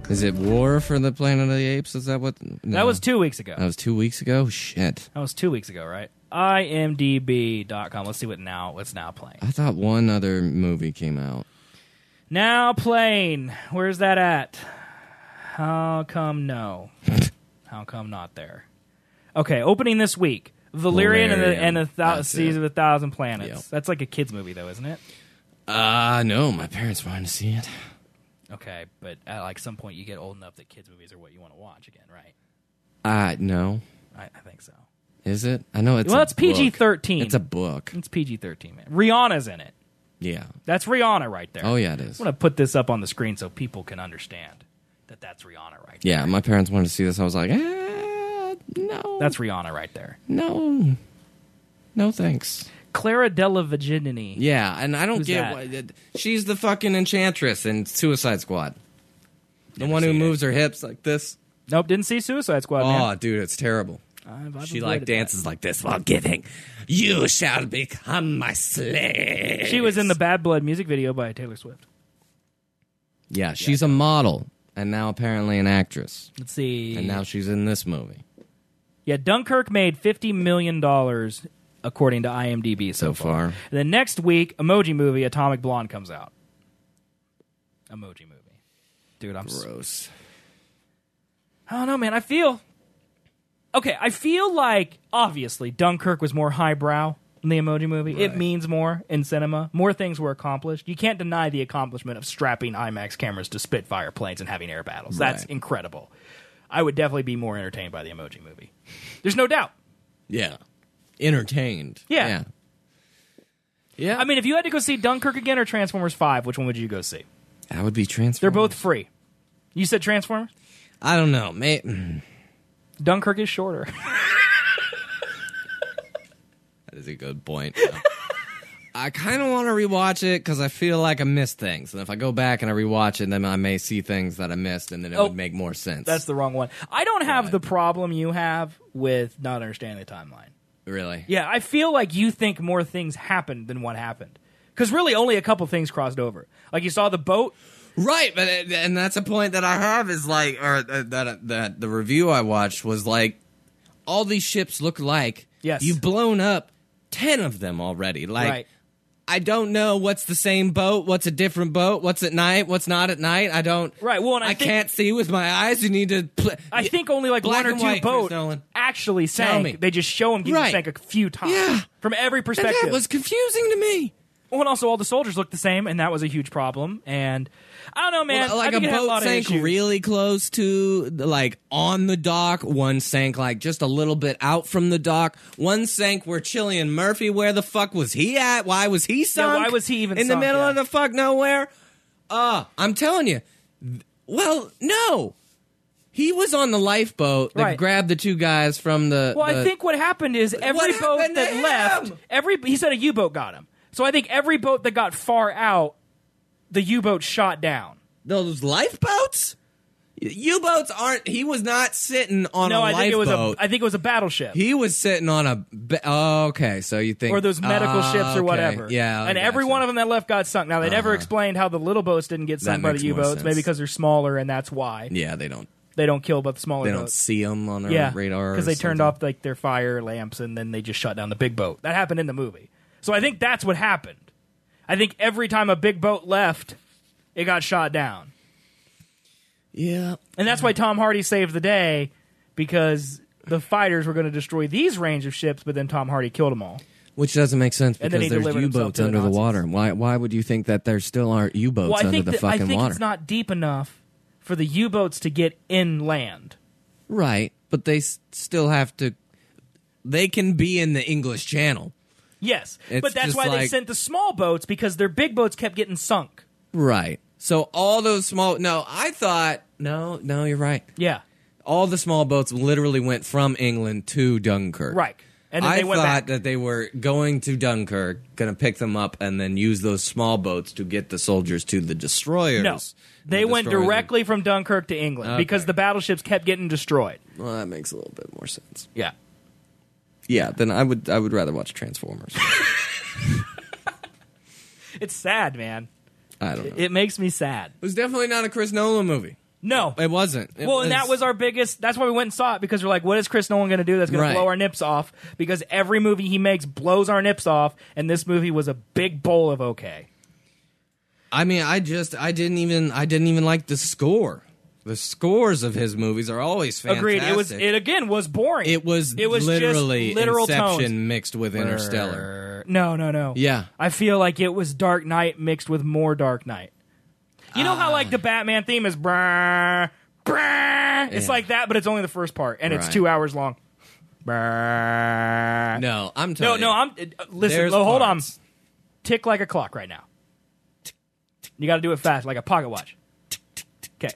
Is it War for the Planet of the Apes? Is that what? No.
That was 2 weeks ago.
That was 2 weeks ago? Shit.
That was 2 weeks ago, right? IMDb.com. Let's see what's now playing.
I thought one other movie came out.
Now playing. Where's that at? How come no? How come not there? Okay, opening this week. Valerian and the Seas of a Thousand Planets.
Yep.
That's like a kid's movie, though, isn't it?
No, my parents wanted to see it.
Okay, but at like some point you get old enough that kids' movies are what you want to watch again, right?
No.
I think so.
Is it? I know it's.
Well, it's PG-13.
It's a book.
It's PG-13, man. Rihanna's in it.
Yeah.
That's Rihanna right there.
Oh yeah, it is.
I'm gonna put this up on the screen so people can understand that that's Rihanna right there.
Yeah, my parents wanted to see this. I was like, no.
That's Rihanna right there.
No, thanks.
Clara Della Virginity.
Yeah, and I don't
Who's
get
that?
why she's the fucking enchantress in Suicide Squad. The one who moves her hips like this.
Nope, didn't see Suicide Squad, man.
Oh, dude, it's terrible.
I've
She
avoided
dances like this while giving. You shall become my slave.
that. She was in the Bad Blood music video by Taylor Swift.
Yeah, she's a model and now apparently an actress.
Let's see.
And now she's in this movie.
Yeah, Dunkirk made $50 million according to IMDb so far. And then next week, Emoji Movie, Atomic Blonde comes out. Emoji Movie. Dude, I'm
Gross.
I don't know, man. I feel like, obviously, Dunkirk was more highbrow than the Emoji Movie. Right. It means more in cinema. More things were accomplished. You can't deny the accomplishment of strapping IMAX cameras to Spitfire planes and having air battles. That's incredible. I would definitely be more entertained by the Emoji Movie. There's no doubt.
Yeah. Entertained.
Yeah. I mean, if you had to go see Dunkirk again or Transformers 5, which one would you go see?
That would be Transformers.
They're both free. You said Transformers?
I don't know.
Dunkirk is shorter.
That is a good point. I kind of want to rewatch it because I feel like I missed things. And if I go back and I rewatch it, then I may see things that I missed, and then it would make more sense.
That's the wrong one. I don't have the problem you have with not understanding the timeline.
Really?
Yeah, I feel like you think more things happened than what happened. Because really only a couple things crossed over. Like you saw the boat.
Right, and that's a point that I have is like, or that the review I watched was like, all these ships look like you've blown up 10 of them already. Like, I don't know what's the same boat, what's a different boat, what's at night, what's not at night. I don't.
Right. Well, and I
can't see with my eyes. You need to.
I think only like one or two boats actually sank. They just show them getting sank a few times from every perspective.
And that was confusing to me.
Well, and also all the soldiers looked the same, and that was a huge problem. And I don't know, man.
Well, like
I think
a boat sank really close to, like, on the dock. One sank, like, just a little bit out from the dock. One sank where Cillian Murphy, where the fuck was he at? Why was he sunk?
Yeah, why was he even
in
sunk,
the middle of the fuck nowhere? I'm telling you. Well, no. He was on the lifeboat that grabbed the two guys from the...
Well, I think what happened is every boat that left... He said a U-boat got him. So I think every boat that got far out, the U-boat shot down.
Those lifeboats? U-boats aren't... He was not sitting on a lifeboat.
I think it was a battleship.
He was sitting on a... okay, so you think...
Or those medical ships or whatever.
Yeah,
and every one of them that left got sunk. Now, they never explained how the little boats didn't get sunk by the U-boats. Maybe because they're smaller and that's why.
Yeah, they don't.
They don't kill but the smaller boats.
They don't see them on their radar.
Because they turned off like their fire lamps and then they just shut down the big boat. That happened in the movie. So I think that's what happened. I think every time a big boat left, it got shot down.
Yeah.
And that's why Tom Hardy saved the day, because the fighters were going to destroy these range of ships, but then Tom Hardy killed them all.
Which doesn't make sense because there's U-boats under the water. Why would you think that there still aren't U-boats under the fucking water?
I think it's not deep enough for the U-boats to get inland.
Right, but they still have to... They can be in the English Channel.
Yes, but that's why they sent the small boats, because their big boats kept getting sunk.
Right. So all those small... No, I thought... No, you're right.
Yeah.
All the small boats literally went from England to Dunkirk.
Right. And then they went back.
I thought that they were going to Dunkirk, going to pick them up, and then use those small boats to get the soldiers to the destroyers.
No. They went directly from Dunkirk to England because the battleships kept getting destroyed.
Well, that makes a little bit more sense.
Yeah.
Yeah, then I would rather watch Transformers.
It's sad, man.
I don't know.
It makes me sad.
It was definitely not a Chris Nolan movie.
No.
It wasn't.
And that was our biggest... That's why we went and saw it, because we're like, what is Chris Nolan going to do that's going to blow our nips off? Because every movie he makes blows our nips off, and this movie was a big bowl of okay.
I mean, I didn't even like the score. The scores of his movies are always fantastic.
Agreed. It again was boring.
It was literally
just literal
Inception
tones.
mixed with Interstellar.
No.
Yeah.
I feel like it was Dark Knight mixed with more Dark Knight. You know how like the Batman theme is brr, brr. It's like that, but it's only the first part, and it's 2 hours long. Brr.
No, I'm telling you.
I'm listen. Hold on. Tick like a clock right now. You got to do it fast, like a pocket watch. Okay.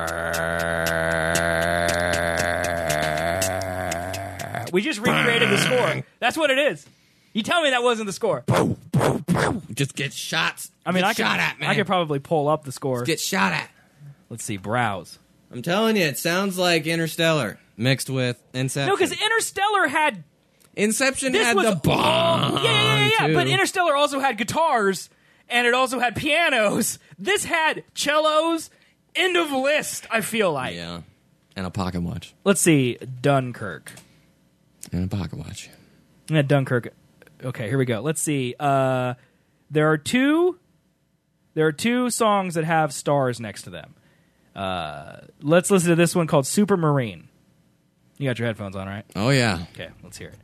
We just recreated the score. That's what it is. You tell me that wasn't the score.
Just get shots.
I mean, I could probably pull up the score.
Just get shot at.
Let's see. Browse.
I'm telling you, it sounds like Interstellar mixed with Inception.
No, because Interstellar had...
Inception
this
had
was
the bomb.
Yeah.
Too.
But Interstellar also had guitars, and it also had pianos. This had cellos. End of list, I feel like.
Yeah. And a pocket watch.
Let's see. Dunkirk.
And a pocket watch.
Yeah, Dunkirk. Okay, here we go. Let's see. There are two songs that have stars next to them. Let's listen to this one called Supermarine. You got your headphones on, right?
Oh, yeah.
Okay, let's hear it.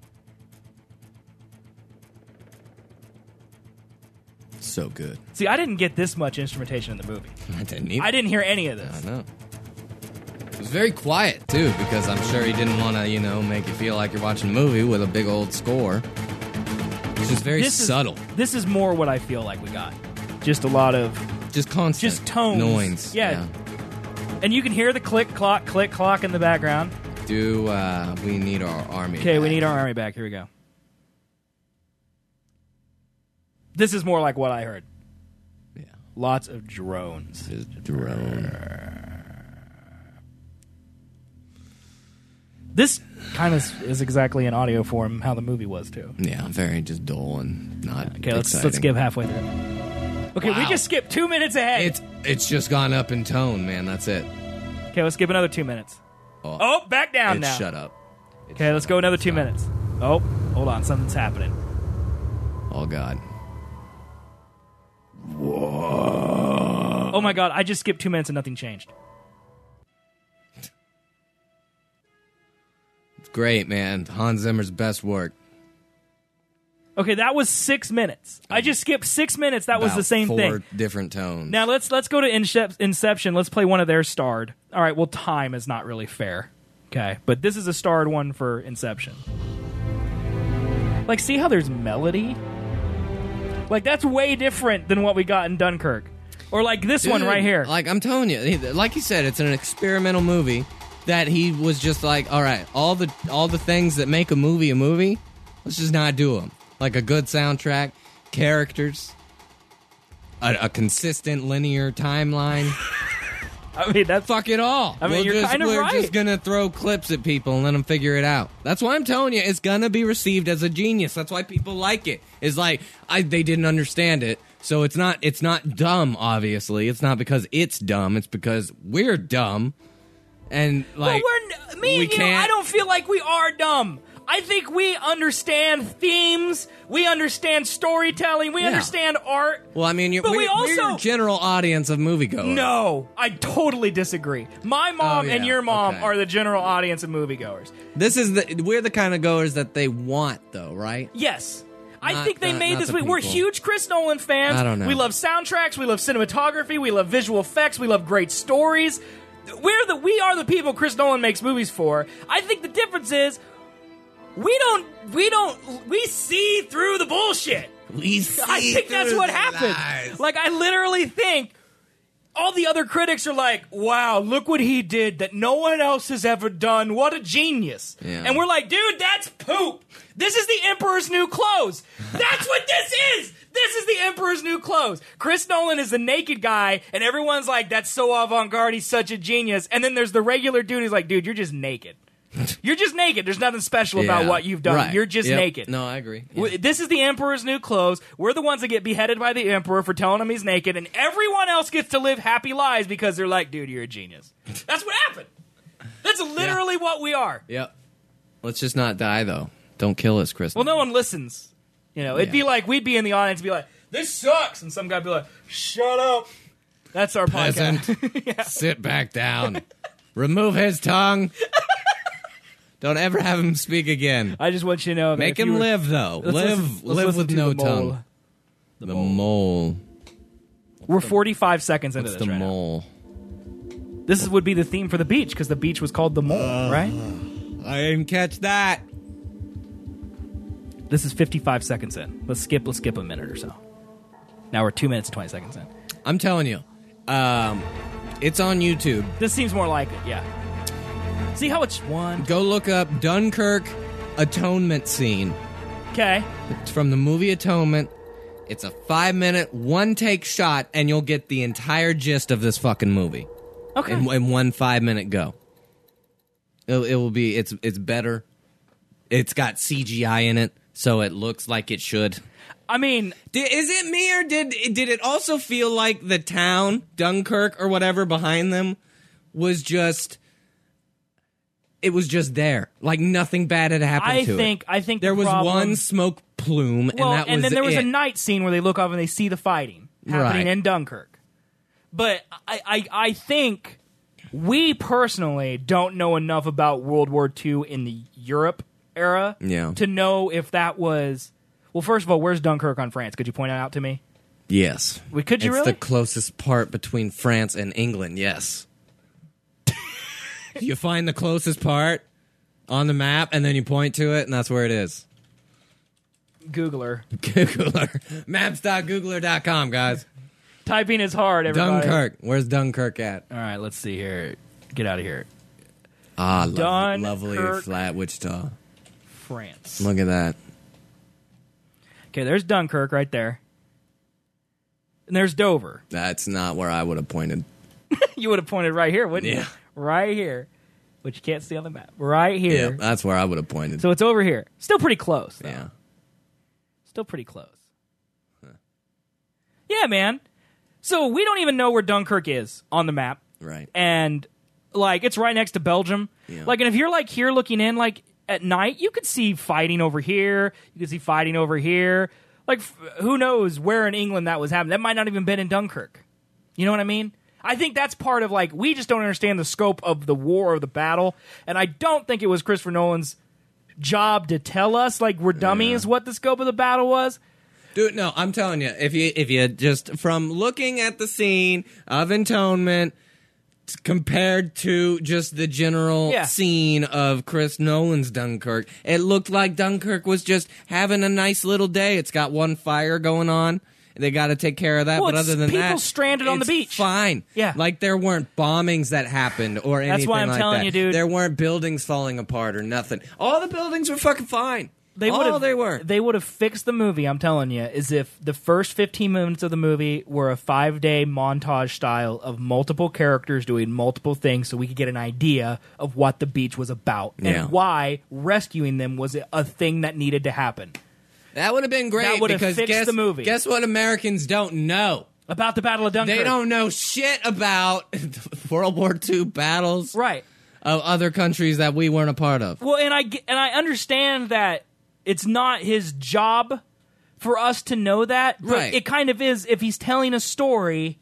So good.
See, I didn't get this much instrumentation in the movie.
I didn't either.
I didn't hear any of this.
I know. It was very quiet, too, because I'm sure he didn't want to, make you feel like you're watching a movie with a big old score. It's just very subtle.
This is more what I feel like we got. Just a lot of...
Just constant.
Just tones.
Noise.
Yeah. And you can hear the click, clock in the background.
Do we need our army
Okay,
back?
we need our army back. Here we go. This is more like what I heard.
Yeah.
Lots of drones.
Just drone.
This kind of is exactly in audio form how the movie was, too.
Yeah, very just dull and not
Okay, let's
exciting.
skip halfway through. Okay, we just skipped 2 minutes ahead.
It's just gone up in tone, man. That's it.
Okay, let's skip another 2 minutes. Oh, back down now.
Shut up.
Okay, let's go another 2 minutes. Oh, hold on. Something's happening.
Oh, God.
Whoa. Oh, my God. I just skipped 2 minutes and nothing changed.
It's great, man. Hans Zimmer's best work.
Okay, that was 6 minutes. I just skipped 6 minutes. That was
About
the same
four
thing.
different tones.
Now, let's go to Inception. Let's play one of their starred. All right, well, time is not really fair. Okay, but this is a starred one for Inception. Like, see how there's melody? Like, that's way different than what we got in Dunkirk. Or like this one right here.
Like, I'm telling you, like you said, it's an experimental movie that he was just like, all right, all the things that make a movie, let's just not do them. Like a good soundtrack, characters, a consistent linear timeline.
I mean, that's...
Fuck it all.
I mean, you're kind of right.
We're just going to throw clips at people and let them figure it out. That's why I'm telling you, it's going to be received as a genius. That's why people like it. It's like, they didn't understand it. So it's not dumb, obviously. It's not because it's dumb. It's because we're dumb. And, like,
well, I don't feel like we are dumb. I think we understand themes, we understand storytelling, we understand art.
Well, I mean, we're your general audience of moviegoers.
No, I totally disagree. My mom and your mom are the general audience of moviegoers.
We're the kind of goers that they want, though, right?
Yes. I think they made this. We're huge Chris Nolan fans.
I don't know.
We love soundtracks, we love cinematography, we love visual effects, we love great stories. We are the people Chris Nolan makes movies for. I think the difference is we see through the bullshit. I think that's what happens. Like, I literally think all the other critics are like, wow, look what he did that no one else has ever done. What a genius.
Yeah.
And we're like, dude, that's poop. This is the Emperor's New Clothes. That's what this is. This is the Emperor's New Clothes. Chris Nolan is the naked guy, and everyone's like, that's so avant-garde, he's such a genius. And then there's the regular dude who's like, dude, you're just naked. You're just naked. There's nothing special about
Yeah.
what you've done.
Right.
You're just
Yep.
naked.
No, I agree. Yeah.
This is the Emperor's new clothes. We're the ones that get beheaded by the Emperor for telling him he's naked, and everyone else gets to live happy lives because they're like, dude, you're a genius. That's what happened. That's literally what we are.
Yep. Let's just not die, though. Don't kill us, Chris.
Well, no one listens. You know, it'd be like we'd be in the audience and be like, this sucks, and some guy'd be like, shut up. That's our podcast.
Sit back down. Remove his tongue. Don't ever have him speak again.
I just want you to know.
Make him live, though.
Let's
Live
listen
with
to
no
the mole.
tongue. The mole.
We're 45 seconds into
What's
this
the
right
mole?
now. This would be the theme for the beach because the beach was called the Mole, right?
I didn't catch that.
This is 55 seconds in. Let's skip a minute or so. Now we're 2 minutes and 20 seconds in.
I'm telling you. It's on YouTube.
This seems more like it, yeah. See how it's one?
Go look up Dunkirk atonement scene.
Okay.
It's from the movie Atonement. It's a 5-minute, one-take shot, and you'll get the entire gist of this fucking movie.
Okay.
In one 5-minute go. It will be. It's better. It's got CGI in it, so it looks like it should.
I mean,
Is it me, or did it also feel like the town, Dunkirk or whatever behind them, was just... It was just there. Like nothing bad had happened to it.
I think
there
the
was
problem-
one smoke plume,
well,
and that was
then there was
it.
a night scene where they look up and they see the fighting happening
Right.
in Dunkirk. But I think we personally don't know enough about World War II in the Europe era to know if that was... Well, first of all, where's Dunkirk on France? Could you point it out to me?
Yes.
Could you
it's
really?
the closest part between France and England, yes. You find the closest part on the map, and then you point to it, and that's where it is.
Googler.
Googler. Maps.googler.com, guys.
Typing is hard, everybody.
Dunkirk. Where's Dunkirk at?
All right, let's see here. Get out of here.
Ah,
Dunkirk.
lovely flat Wichita.
France.
Look at that.
Okay, there's Dunkirk right there. And there's Dover.
That's not where I would have pointed.
You would have pointed right here, wouldn't you?
Yeah.
Right here. Which you can't see on the map. Right
Yeah,
here.
that's where I would have pointed.
So it's over here. Still pretty close, though.
Yeah.
Still pretty close. Yeah, man. So we don't even know where Dunkirk is on the map.
Right.
And, like, it's right next to Belgium.
Yeah.
Like, and if you're, like, here looking in, like, at night, you could see fighting over here. You could see fighting over here. Like, who knows where in England that was happening. That might not even been in Dunkirk. You know what I mean? I think that's part of, like, we just don't understand the scope of the war or the battle. And I don't think it was Christopher Nolan's job to tell us, like, we're dummies, what the scope of the battle was.
Dude, no, I'm telling you, if you just from looking at the scene of Atonement compared to just the general scene of Chris Nolan's Dunkirk, it looked like Dunkirk was just having a nice little day. It's got one fire going on. They got to take care of that,
Well,
but
it's
other than
people
that,
stranded on the
it's
beach.
Fine,
Yeah.
like there weren't bombings that happened or anything.
That's why I'm
like
telling
that.
you, dude.
There weren't buildings falling apart or nothing. All the buildings were fucking fine. They would
have fixed the movie, I'm telling you, is if the first 15 minutes of the movie were a 5-day montage style of multiple characters doing multiple things so we could get an idea of what the beach was about and why rescuing them was a thing that needed to happen.
That would have been great.
That would have
because
fixed the movie.
Guess what Americans don't know?
About the Battle of Dunkirk.
They don't know shit about World War II battles
Right.
of other countries that we weren't a part of.
Well, and I understand that it's not his job for us to know that, but
Right.
it kind of is. If he's telling a story,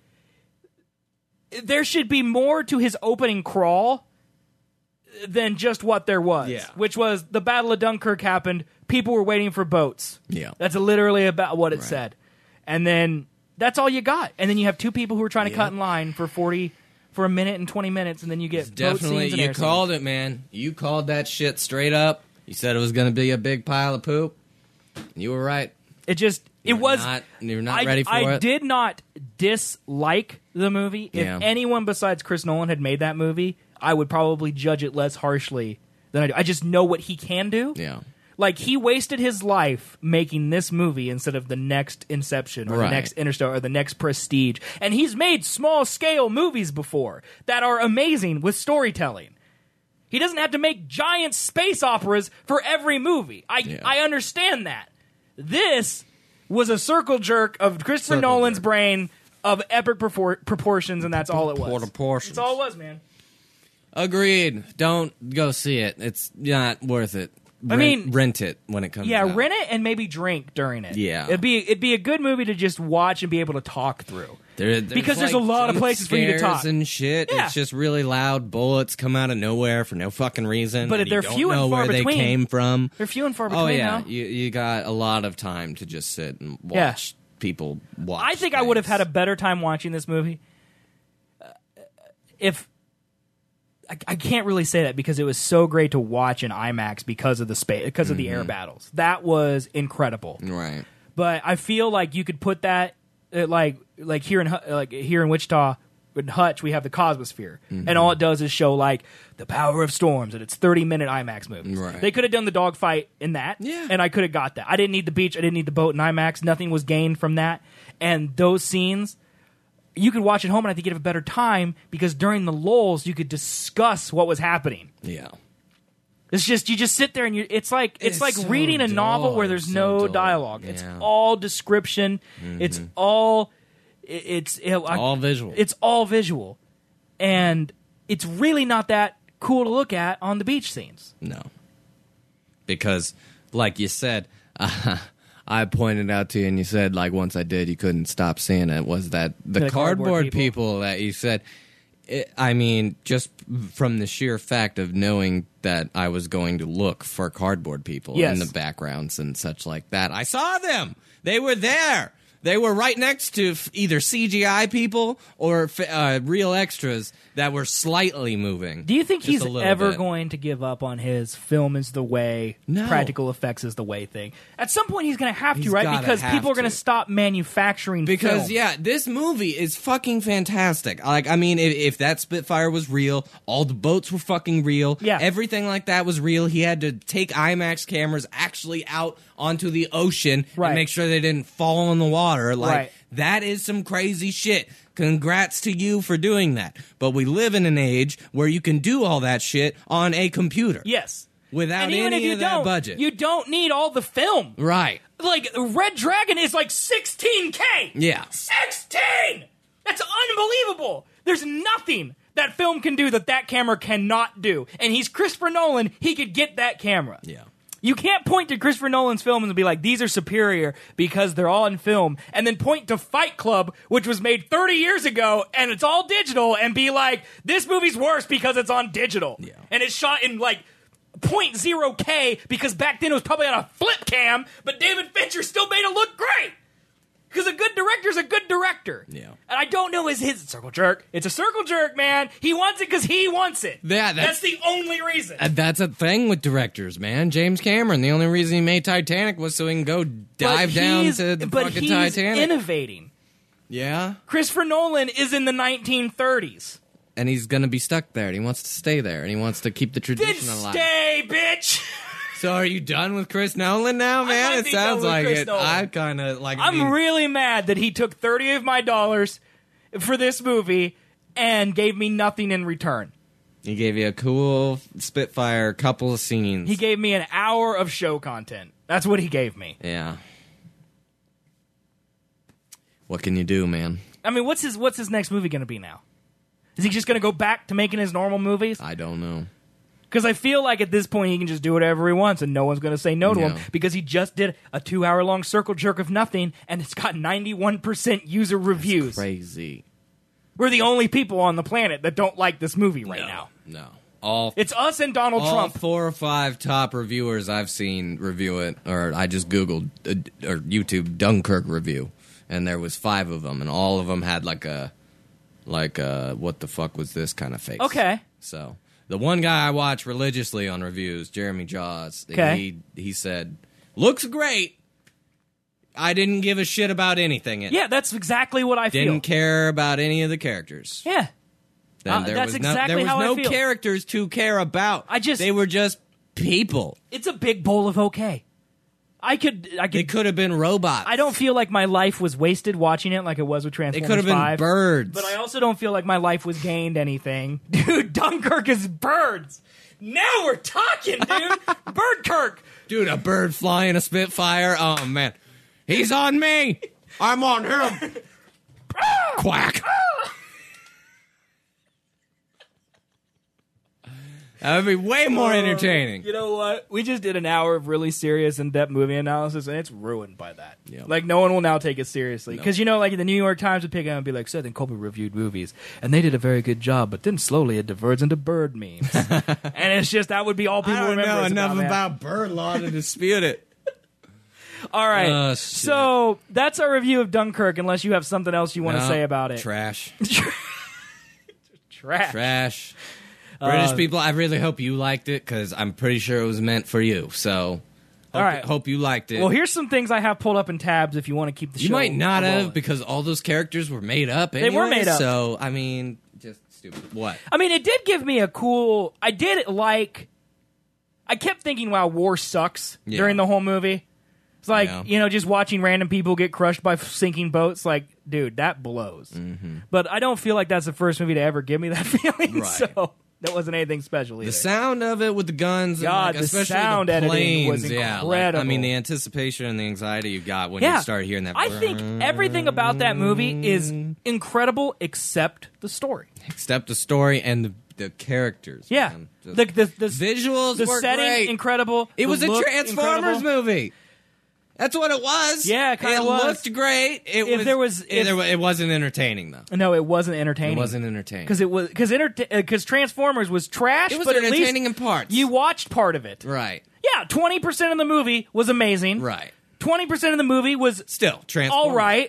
there should be more to his opening crawl than just what there was, which was the Battle of Dunkirk happened, people were waiting for boats.
Yeah.
That's literally about what it said. And then that's all you got. And then you have two people who are trying to cut in line for a minute and 20 minutes, and then you get boat
Definitely,
scenes and
you
air
called
scenes.
it, man. You called that shit straight up. You said it was going to be a big pile of poop. You were right. You're not ready for it.
I did not dislike the movie.
Yeah.
If anyone besides Chris Nolan had made that movie, I would probably judge it less harshly than I do. I just know what he can do.
Yeah.
Like, he wasted his life making this movie instead of the next Inception or the next Interstellar or the next Prestige. And he's made small-scale movies before that are amazing with storytelling. He doesn't have to make giant space operas for every movie. I understand that. This was a circle jerk of Christopher Nolan's brain of epic proportions, and that's all it was. That's all it was, man.
Agreed. Don't go see it. It's not worth it. Rent it when it comes out.
Yeah, rent it and maybe drink during it.
Yeah.
It'd be a good movie to just watch and be able to talk through. Because there's
like
a lot of places for you to talk.
And shit.
Yeah.
It's just really loud. Bullets come out of nowhere for no fucking reason.
But
and
they're
you don't
few and
know
far
where
between.
they came from.
They're few and far between.
Oh yeah,
now.
you got a lot of time to just sit and watch people watch.
I think I would have had a better time watching this movie if. I can't really say that because it was so great to watch in IMAX because of the air battles. That was incredible.
Right.
But I feel like you could put that like here in Wichita in Hutch we have the Cosmosphere, and all it does is show like the power of storms, and it's 30-minute IMAX movies.
Right.
They could have done the dogfight in that, and I could have got that. I didn't need the beach, I didn't need the boat in IMAX. Nothing was gained from that, and those scenes. You could watch at home, and I think you'd have a better time because during the lulls, you could discuss what was happening.
Yeah.
It's just you just sit there and it's like
so
reading a novel where there's no dialogue.
Yeah.
It's all description. It's all
all visual.
It's all visual, and it's really not that cool to look at on the beach scenes.
No, because like you said. I pointed out to you, and you said, like, once I did, you couldn't stop seeing it, was that the cardboard people that you said, just from the sheer fact of knowing that I was going to look for cardboard people in the backgrounds and such like that, I saw them! They were there! They were right next to either CGI people or real extras that were slightly moving.
Do you think he's ever going to give up on his film is the way, practical effects is the way thing? At some point he's going to have to, right? Because people are going to stop manufacturing film.
This movie is fucking fantastic. Like, I mean, if that Spitfire was real, all the boats were fucking real, everything like that was real. He had to take IMAX cameras actually out onto the ocean and make sure they didn't fall in the water. That is some crazy shit. Congrats to you for doing that. But we live in an age where you can do all that shit on a computer.
Yes.
Without any of that budget.
You don't need all the film.
Right.
Like, Red Dragon is like 16K.
Yeah.
16! That's unbelievable. There's nothing that film can do that camera cannot do. And he's Christopher Nolan. He could get that camera.
Yeah.
You can't point to Christopher Nolan's films and be like, these are superior because they're all in film, and then point to Fight Club, which was made 30 years ago, and it's all digital, and be like, this movie's worse because it's on digital. Yeah. And it's shot in, like, 0.0K because back then it was probably on a flip cam, but David Fincher still made it look great. Because a good director's a good director.
Yeah.
And I don't know his circle jerk. It's a circle jerk, man. He wants it because he wants it.
Yeah,
that's the only reason.
That's a thing with directors, man. James Cameron, the only reason he made Titanic was so he can go dive down to the fucking Titanic.
But he's innovating.
Yeah?
Christopher Nolan is in the 1930s.
And he's going to be stuck there, and he wants to stay there, and he wants to keep the tradition alive.
Stay, bitch!
So are you done with Chris Nolan now, man? It sounds like it. I kind of like.
I'm really mad that he took $30 of my dollars for this movie and gave me nothing in return.
He gave you a cool Spitfire, couple of scenes.
He gave me an hour of show content. That's what he gave me.
Yeah. What can you do, man?
I mean, what's his next movie going to be now? Is he just going to go back to making his normal movies?
I don't know.
Because I feel like at this point he can just do whatever he wants and no one's going to say no to him because he just did a 2-hour-long circle jerk of nothing and it's got 91% user reviews.
That's crazy.
We're the only people on the planet that don't like this movie now.
No.
It's us and Donald Trump.
All 4 or 5 top reviewers I've seen review it, or I just Googled or YouTube Dunkirk review, and there was 5 of them, and all of them had like a what the fuck was this kind of face.
Okay.
So the one guy I watch religiously on reviews, Jeremy Jaws, he said, looks great. I didn't give a shit about anything in it.
Yeah, that's exactly what I feel.
Didn't care about any of the characters.
Yeah. That's exactly how I feel.
There was no characters to care about. They were just people.
It's a big bowl of okay.
They could have been robots.
I don't feel like my life was wasted watching it like it was with Transformers 5.
They could have been birds.
But I also don't feel like my life was gained anything. Dude, Dunkirk is birds. Now we're talking, dude. Birdkirk.
Dude, a bird flying a Spitfire. Oh, man. He's on me. I'm on him. Quack. That would be way more entertaining.
You know what? We just did an hour of really serious, in-depth movie analysis, and it's ruined by that.
Yep.
Like, no one will now take it seriously. Because, you know, like, the New York Times would pick up and be like, Seth and Colby reviewed movies, and they did a very good job, but then slowly it diverts into bird memes. And it's just, that would be all people remember.
I don't know enough about bird law to dispute it.
All right.
Oh,
so, that's our review of Dunkirk, unless you have something else you want to say about it.
Trash.
Trash.
British people, I really hope you liked it, because I'm pretty sure it was meant for you. So, hope you liked it.
Well, here's some things I have pulled up in tabs if you want to keep the show.
You might not
rolling.
have, because all those characters were made up anyway.
They were made up.
So, I mean, just stupid. What?
I mean, it did give me a cool... I kept thinking, wow, war sucks during the whole movie. It's like, just watching random people get crushed by sinking boats, like, dude, that blows. Mm-hmm. But I don't feel like that's the first movie to ever give me that feeling, so that wasn't anything special either.
The sound of it with the guns,
God,
and
the
especially
sound
the planes,
editing was incredible.
I mean, the anticipation and the anxiety you got when you start hearing that.
I think everything about that movie is incredible except the story.
Except the story and the characters.
Yeah.
Man.
The
visuals
the
were
setting,
great.
incredible.
It was a
look,
Transformers
incredible.
movie. That's what it was.
Yeah, it kind of was.
It looked great. It wasn't entertaining though.
No, it wasn't entertaining.
It wasn't entertaining
because Transformers was trash.
It was
but
entertaining
at least
in parts.
You watched part of it,
right?
Yeah, 20% of the movie was amazing.
Right.
20% of the movie was
still Transformers.
All right.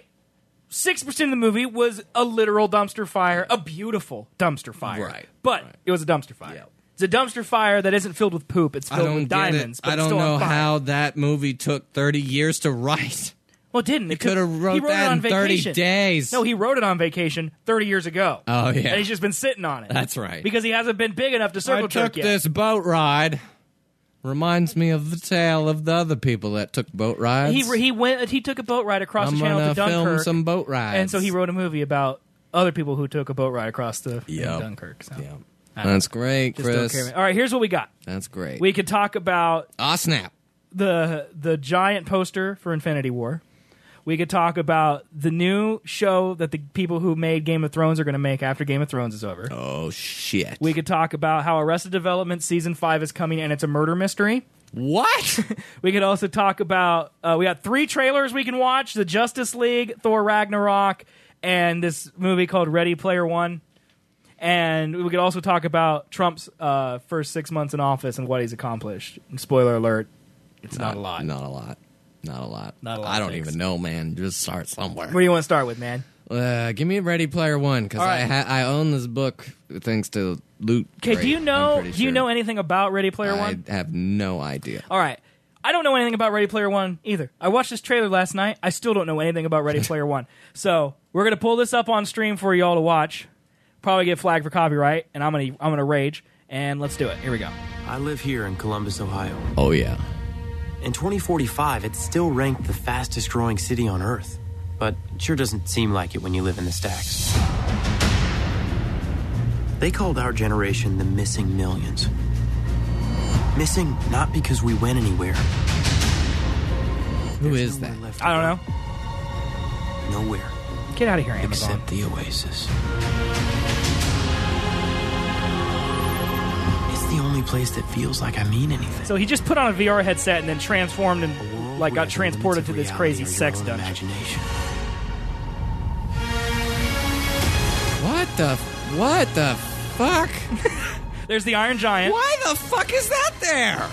6% of the movie was a literal dumpster fire, a beautiful dumpster fire.
Right.
But it was a dumpster fire.
Yep.
It's a dumpster fire that isn't filled with poop. It's filled with diamonds. But
I don't
still
know
on fire.
how that movie took 30 years to write.
Well, it didn't.
He could have wrote that in 30 days.
No, he wrote it on vacation 30 years ago.
Oh, yeah.
And he's just been sitting on it.
That's right.
Because he hasn't been big enough to circle jerk yet.
I took this boat ride. Reminds me of the tale of the other people that took boat rides.
He took a boat ride across the channel to Dunkirk.
Film some boat rides.
And so he wrote a movie about other people who took a boat ride across the Dunkirk. So.
Yep. That's great, Chris.
All right, here's what we got.
That's great.
We could talk about
snap.
The giant poster for Infinity War. We could talk about the new show that the people who made Game of Thrones are going to make after Game of Thrones is over.
Oh, shit.
We could talk about how Arrested Development Season 5 is coming and it's a murder mystery.
What?
We could also talk about... we got 3 trailers we can watch. The Justice League, Thor Ragnarok, and this movie called Ready Player One. And we could also talk about Trump's first 6 months in office and what he's accomplished. And spoiler alert, it's not a lot.
Not a lot.
I
don't even know, man. Just start somewhere.
Where do you want to start with, man?
Give me Ready Player One, because I own this book thanks to Loot.
Okay, do you know anything about Ready Player One?
I have no idea.
All right. I don't know anything about Ready Player One either. I watched this trailer last night. I still don't know anything about Ready Player One. So we're gonna pull this up on stream for y'all to watch. Probably get flagged for copyright, and I'm gonna rage. And let's do it. Here we go.
I live here in Columbus, Ohio.
Oh yeah.
In 2045, it's still ranked the fastest growing city on Earth. But it sure doesn't seem like it when you live in the stacks. They called our generation the missing millions. Missing not because we went anywhere.
Who is that?
I don't
know. Nowhere.
Get out of here, Amazon.
Except the Oasis. The only place that feels like I mean anything.
So he just put on a VR headset and then transformed and got transported to this crazy sex dungeon.
What the fuck?
There's the Iron Giant.
Why the fuck is that there?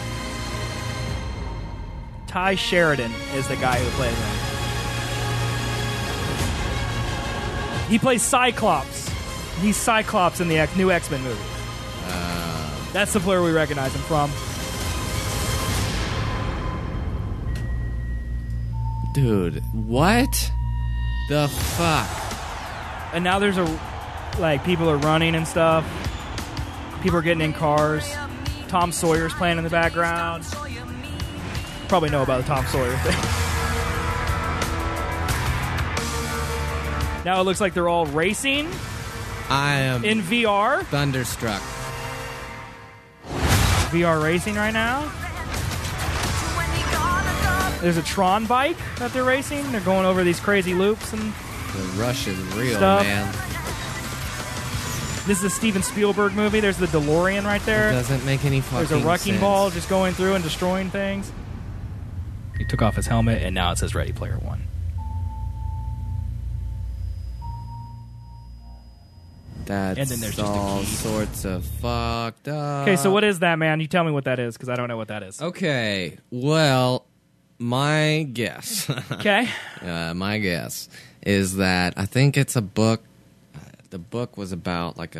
Ty Sheridan is the guy who plays him. He plays Cyclops. He's Cyclops in the new X-Men movie. That's the player we recognize him from.
Dude, what the fuck?
And now there's people are running and stuff. People are getting in cars. Tom Sawyer's playing in the background. probably know about the Tom Sawyer thing. Now it looks like they're all racing
I am
in VR.
thunderstruck.
VR racing right now. There's a Tron bike that they're racing. They're going over these crazy loops and
The rush is real,
Stuff.
man.
this is a Steven Spielberg movie. There's the DeLorean right
It
there.
doesn't make any fucking
There's a wrecking
sense.
ball just going through and destroying things. He took off his helmet and now it says Ready Player One.
That's
And then there's just a
all
key.
sorts of fucked up.
Okay, so what is that, man? You tell me what that is because I don't know what that is.
Okay, well, my guess,
Okay.
my guess is that I think it's a book. The book was about like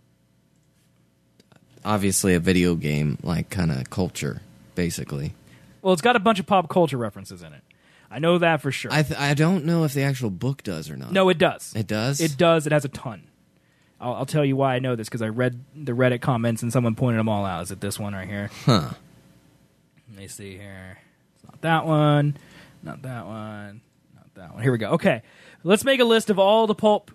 obviously a video game, like kind of culture, basically.
Well, it's got a bunch of pop culture references in it. I know that for sure.
I don't know if the actual book does or not.
No, it does.
It does?
It does. It has a ton. I'll tell you why I know this because I read the Reddit comments and someone pointed them all out. Is it this one right here?
Huh.
Let me see here. It's not that one. Not that one. Not that one. Here we go. Okay. Let's make a list of all the pop.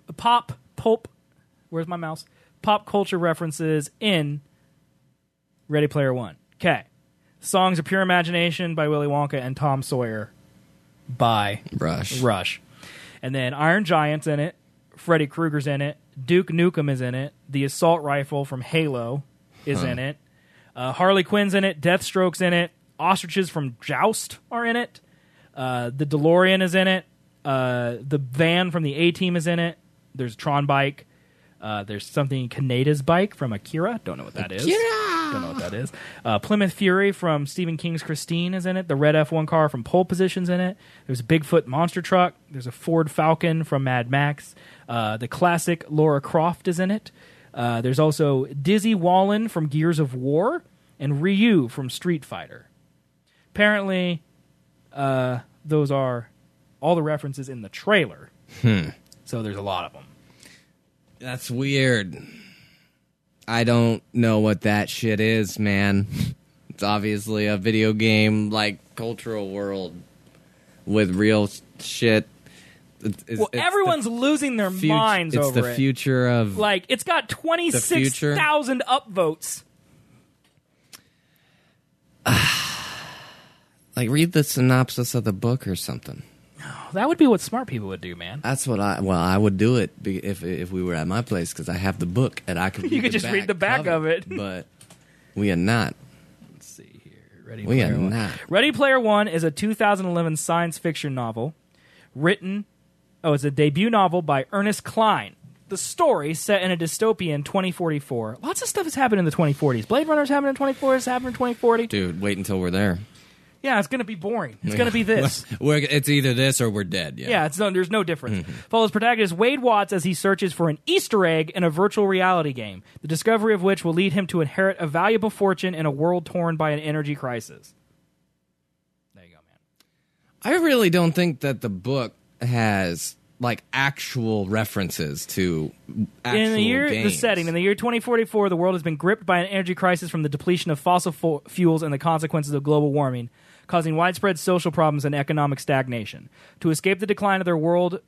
Where's my mouse? Pop culture references in Ready Player One. Okay. Songs of Pure Imagination by Willy Wonka and Tom Sawyer by
Rush.
And then Iron Giant's in it. Freddy Krueger's in it. Duke Nukem is in it. The assault rifle from Halo is in it. Harley Quinn's in it. Deathstroke's in it. Ostriches from Joust are in it. The DeLorean is in it. The van from the A-Team is in it. There's a Tron bike. There's something Kaneda's bike from Akira. Don't know what that is. Don't know what that is. Plymouth Fury from Stephen King's Christine is in it. The red F1 car from Pole Position's in it. There's a Bigfoot monster truck. There's a Ford Falcon from Mad Max. The classic Lara Croft is in it. There's also Dizzy Wallen from Gears of War and Ryu from Street Fighter. Apparently, those are all the references in the trailer. So there's a lot of them.
That's weird. I don't know what that shit is, man. It's obviously a video game, like, cultural world with real shit. It's
everyone's losing their minds over it.
It's the future of...
Like, it's got 26,000 upvotes.
Like, read the synopsis of the book or something.
That would be what smart people would do, man.
That's what I would do it if we were at my place because I have the book and I could.
You could just read the back of it.
But we are not.
Let's see here.
We are not.
Ready Player One is a 2011 science fiction novel written. Oh, it's a debut novel by Ernest Cline. The story set in a dystopian 2044. Lots of stuff has happened in the 2040s. Blade Runner's happened in 2040s. Happened in 2040.
Dude, wait until we're there.
Yeah, it's going to be boring. It's going to be this.
It's either this or we're dead. Yeah,
there's no difference. Follows protagonist Wade Watts as he searches for an Easter egg in a virtual reality game, the discovery of which will lead him to inherit a valuable fortune in a world torn by an energy crisis. There you go, man.
I really don't think that the book has like actual references to actual
in the year,
games.
the setting in the year 2044, the world has been gripped by an energy crisis from the depletion of fossil fuels and the consequences of global warming, causing widespread social problems and economic stagnation. To escape the decline of their world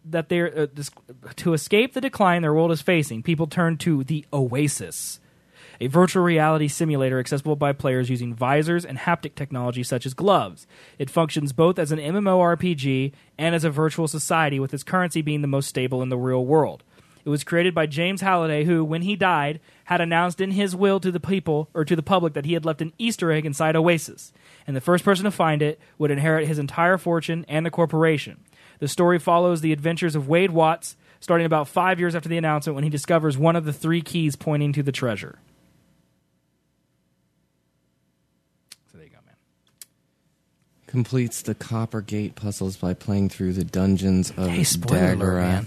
their world is facing, people turn to the Oasis, a virtual reality simulator accessible by players using visors and haptic technology such as gloves. It functions both as an MMORPG and as a virtual society, with its currency being the most stable in the real world. It was created by James Halliday, who, when he died, had announced in his will to the people or to the public that he had left an Easter egg inside Oasis, and the first person to find it would inherit his entire fortune and the corporation. The story follows the adventures of Wade Watts, starting about 5 years after the announcement, when he discovers one of the 3 keys pointing to the treasure. So there you go, man.
Completes the Copper Gate puzzles by playing through the dungeons of
Hey, spoiler alert, man.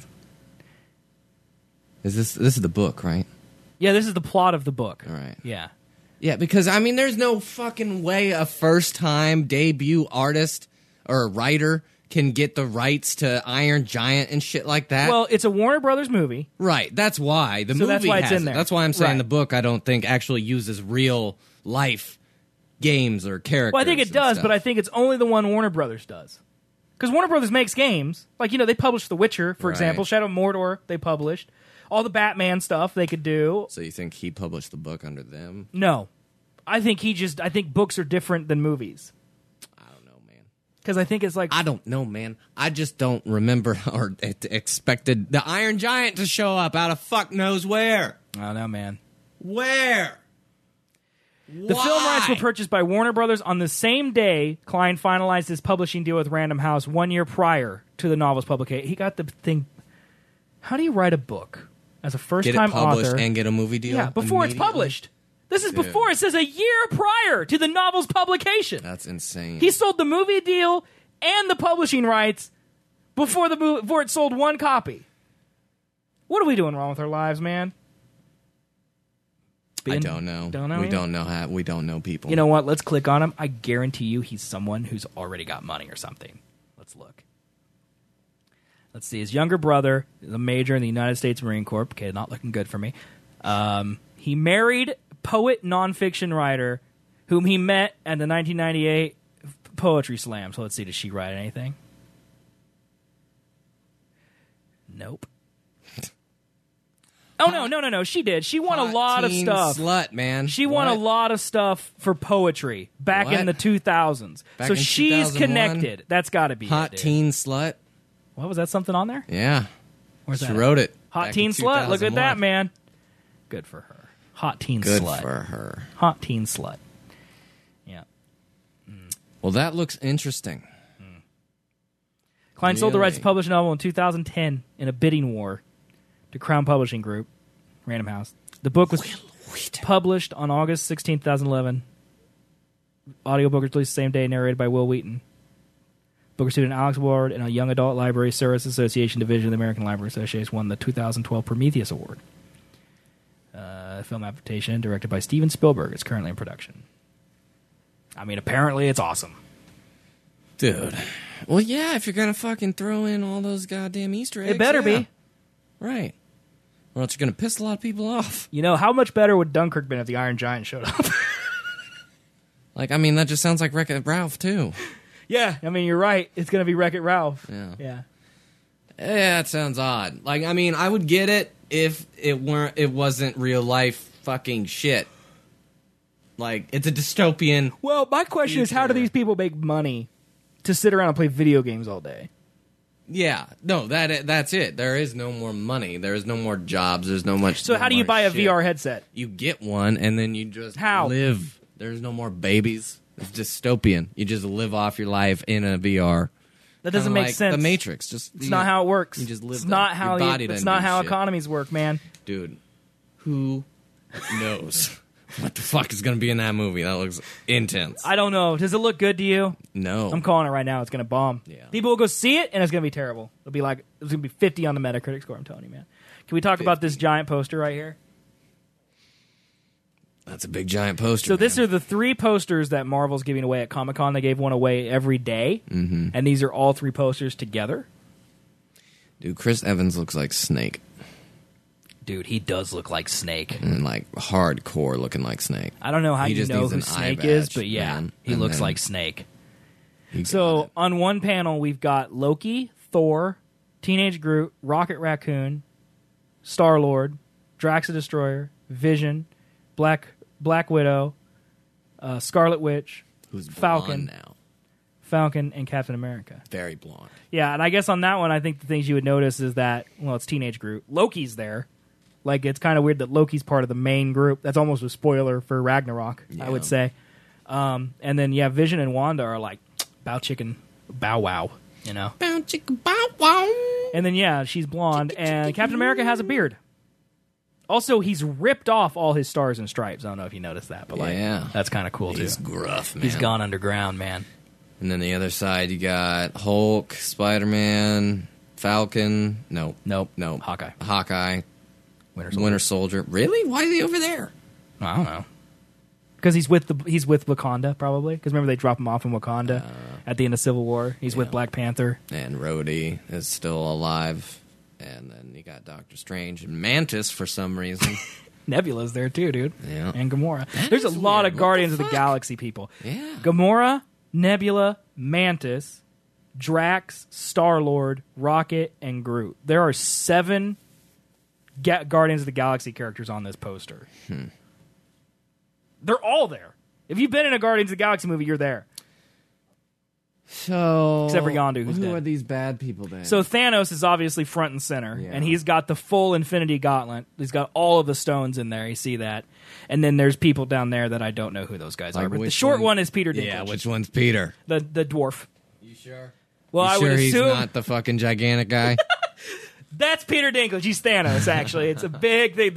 Is this is the book, right?
Yeah, this is the plot of the book.
All right.
Yeah.
Yeah, because, I mean, there's no fucking way a first-time debut artist or writer can get the rights to Iron Giant and shit like that.
Well, it's a Warner Brothers movie.
Right, that's why. The
So
movie
that's why it's
has
in
it.
there.
That's why I'm saying
Right.
the book, I don't think, actually uses real-life games or characters.
Well, I think it does, but I think it's only the one Warner Brothers does. Because Warner Brothers makes games. Like, they published The Witcher, for example. Shadow of Mordor, they published. All the Batman stuff they could do.
So you think he published the book under them?
No. I think books are different than movies.
I don't know, man.
Because I think it's like...
I don't know, man. I just don't remember or expected the Iron Giant to show up out of fuck knows where.
I don't know, man.
Where?
The film rights were purchased by Warner Brothers on the same day Klein finalized his publishing deal with Random House 1 year prior to the novel's publication. He got the thing... How do you write a book as a first-time author?
Get it published and get a movie deal?
Yeah, before it's published. This is before. It says a year prior to the novel's publication.
That's insane.
He sold the movie deal and the publishing rights before it sold one copy. What are we doing wrong with our lives, man?
I don't know. We don't know people.
You know what? Let's click on him. I guarantee you he's someone who's already got money or something. Let's look. Let's see. His younger brother is a major in the United States Marine Corps. Okay, not looking good for me. He married poet nonfiction writer whom he met at the 1998 Poetry Slam. So let's see. Does she write anything? Nope. Oh, no. She did. She won a lot of stuff.
Slut, man.
She won a lot of stuff for poetry back in the 2000s. So she's
2001?
Connected. That's got to be
Hot teen slut.
What was that? Something on there?
Yeah.
Where's
she
that?
wrote it.
Hot teen slut. Look at that, man. Good for her. Hot teen slut.
Good for her.
Hot teen slut. Yeah.
Well, that looks interesting.
Klein sold the rights to publish a novel in 2010 in a bidding war to Crown Publishing Group, Random House. The book was published on August 16, 2011. Audiobook was released the same day, narrated by Will Wheaton. Booker student Alex Ward and a Young Adult Library Service Association division of the American Library Association won the 2012 Prometheus Award. Film adaptation directed by Steven Spielberg. It's currently in production. I mean, apparently it's awesome.
Dude. Well, yeah, if you're going to fucking throw in all those goddamn Easter eggs.
It better be.
Right. Or else you're going to piss a lot of people off.
You know, how much better would Dunkirk been if the Iron Giant showed up?
That just sounds like Wreck-It Ralph, too.
Yeah, I mean, you're right. It's going to be Wreck-It Ralph.
Yeah.
Yeah,
it sounds odd. I would get it if it wasn't real life fucking shit. It's a dystopian.
Well, my question is, how do these people make money to sit around and play video games all day?
Yeah, no, that's it. There is no more money. There is no more jobs. There's no much.
So how do you buy a VR headset?
You get one, and then you just live. There's no more babies. It's dystopian. You just live off your life in a VR.
That doesn't make sense.
The Matrix.
It's not how it works.
You just live.
It's not how economies work, man.
Dude, who knows what the fuck is going to be in that movie? That looks intense.
I don't know. Does it look good to you?
No.
I'm calling it right now. It's going to bomb.
Yeah.
People will go see it, and it's going to be terrible. It's going to be 50 on the Metacritic score. I'm telling you, man. Can we talk about this giant poster right here?
That's a big giant poster.
So these are the 3 posters that Marvel's giving away at Comic-Con. They gave one away every day, and these are all 3 posters together.
Dude, Chris Evans looks like Snake.
Dude, he does look like Snake.
And hardcore looking like Snake.
I don't know how you know who Snake is, but yeah, he looks like Snake. So on one panel, we've got Loki, Thor, Teenage Groot, Rocket Raccoon, Star-Lord, Drax the Destroyer, Vision, Black Widow, Scarlet Witch,
who's
Falcon
now.
Falcon, and Captain America.
Very blonde.
Yeah, and I guess on that one, I think the things you would notice is that, it's Teenage Groot. Loki's there. It's kind of weird that Loki's part of the main group. That's almost a spoiler for Ragnarok, I would say. And then, Vision and Wanda are bow chicken, bow wow,
Bow chicken, bow wow.
And then, she's blonde, and Captain America has a beard. Also, he's ripped off all his stars and stripes. I don't know if you noticed that, but that's kind of cool, too.
He's gruff, man.
He's gone underground, man.
And then the other side, you got Hulk, Spider-Man, Falcon. Nope. Hawkeye. Winter Soldier. Really? Why is he over there?
I don't know. Because he's with Wakanda, probably. Because remember they drop him off in Wakanda at the end of Civil War. He's with Black Panther.
And Rhodey is still alive. And then you got Doctor Strange and Mantis for some reason.
Nebula's there too, dude.
Yeah.
And Gamora.
That
There's a
is
lot
weird.
of
What
Guardians
the
of the
fuck?
Galaxy people.
Yeah.
Gamora, Nebula, Mantis, Drax, Star-Lord, Rocket, and Groot. There are 7 Guardians of the Galaxy characters on this poster. They're all there. If you've been in a Guardians of the Galaxy movie, you're there.
So
Except for Yondu, who's
who
dead.
are these bad people then?
So Thanos is obviously front and center,
Yeah.
and he's got the full Infinity Gauntlet. He's got all of the stones in there. You see that. And then there's people down there that I don't know who those guys
Like
are. But the
which
short
one?
one is Peter Dinklage.
yeah, which one's Peter?
The dwarf.
You sure?
Well, I
you sure
would
he's
assume
not the fucking gigantic guy?
that's Peter Dinklage. He's Thanos, actually. It's a big thing.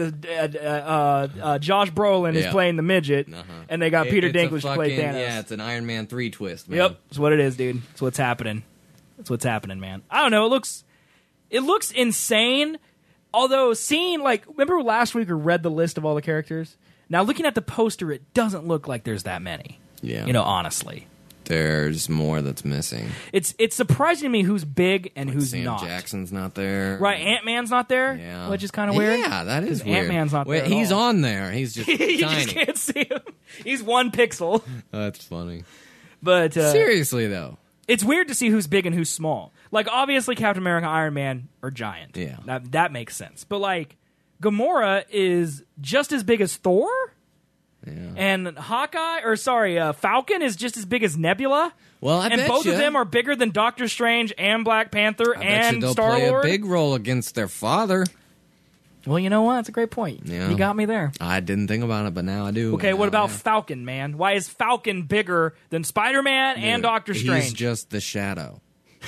Josh Brolin is
Yeah.
playing the midget, and they got Peter
It's a
Dinklage to play
fucking-
Thanos.
Yeah, it's an Iron Man 3 twist, man.
Yep, that's what it is, dude. That's what's happening. That's what's happening, man. I don't know. It looks insane. Although seeing remember last week we read the list of all the characters. Now looking at the poster, it doesn't look like there's that many.
Yeah.
Honestly,
There's more that's missing.
it's surprising to me who's big and who's
Sam
not.
Jackson's not there.
Right, Ant-Man's not there,
Yeah.
which is kind of weird.
Yeah, that is
'Cause
weird.
Ant-Man's not there. at
He's
all.
on there. He's just
You
tiny.
just can't see him. He's 1 pixel.
That's funny.
But
Seriously though.
it's weird to see who's big and who's small. Like, obviously, Captain America, Iron Man are giant.
Yeah.
That makes sense. But, Gamora is just as big as Thor,
Yeah.
and Falcon is just as big as Nebula.
Well, I
and
bet
both
you,
of them are bigger than Doctor Strange and Black Panther
I bet you
and
they'll
Star-Lord.
play a big role against their father.
Well, you know what? That's a great point.
Yeah.
You got me there.
I didn't think about it, but now I do.
Okay, what
Now,
about
yeah.
Falcon, man? Why is Falcon bigger than Spider-Man and Doctor Strange?
He's just the shadow.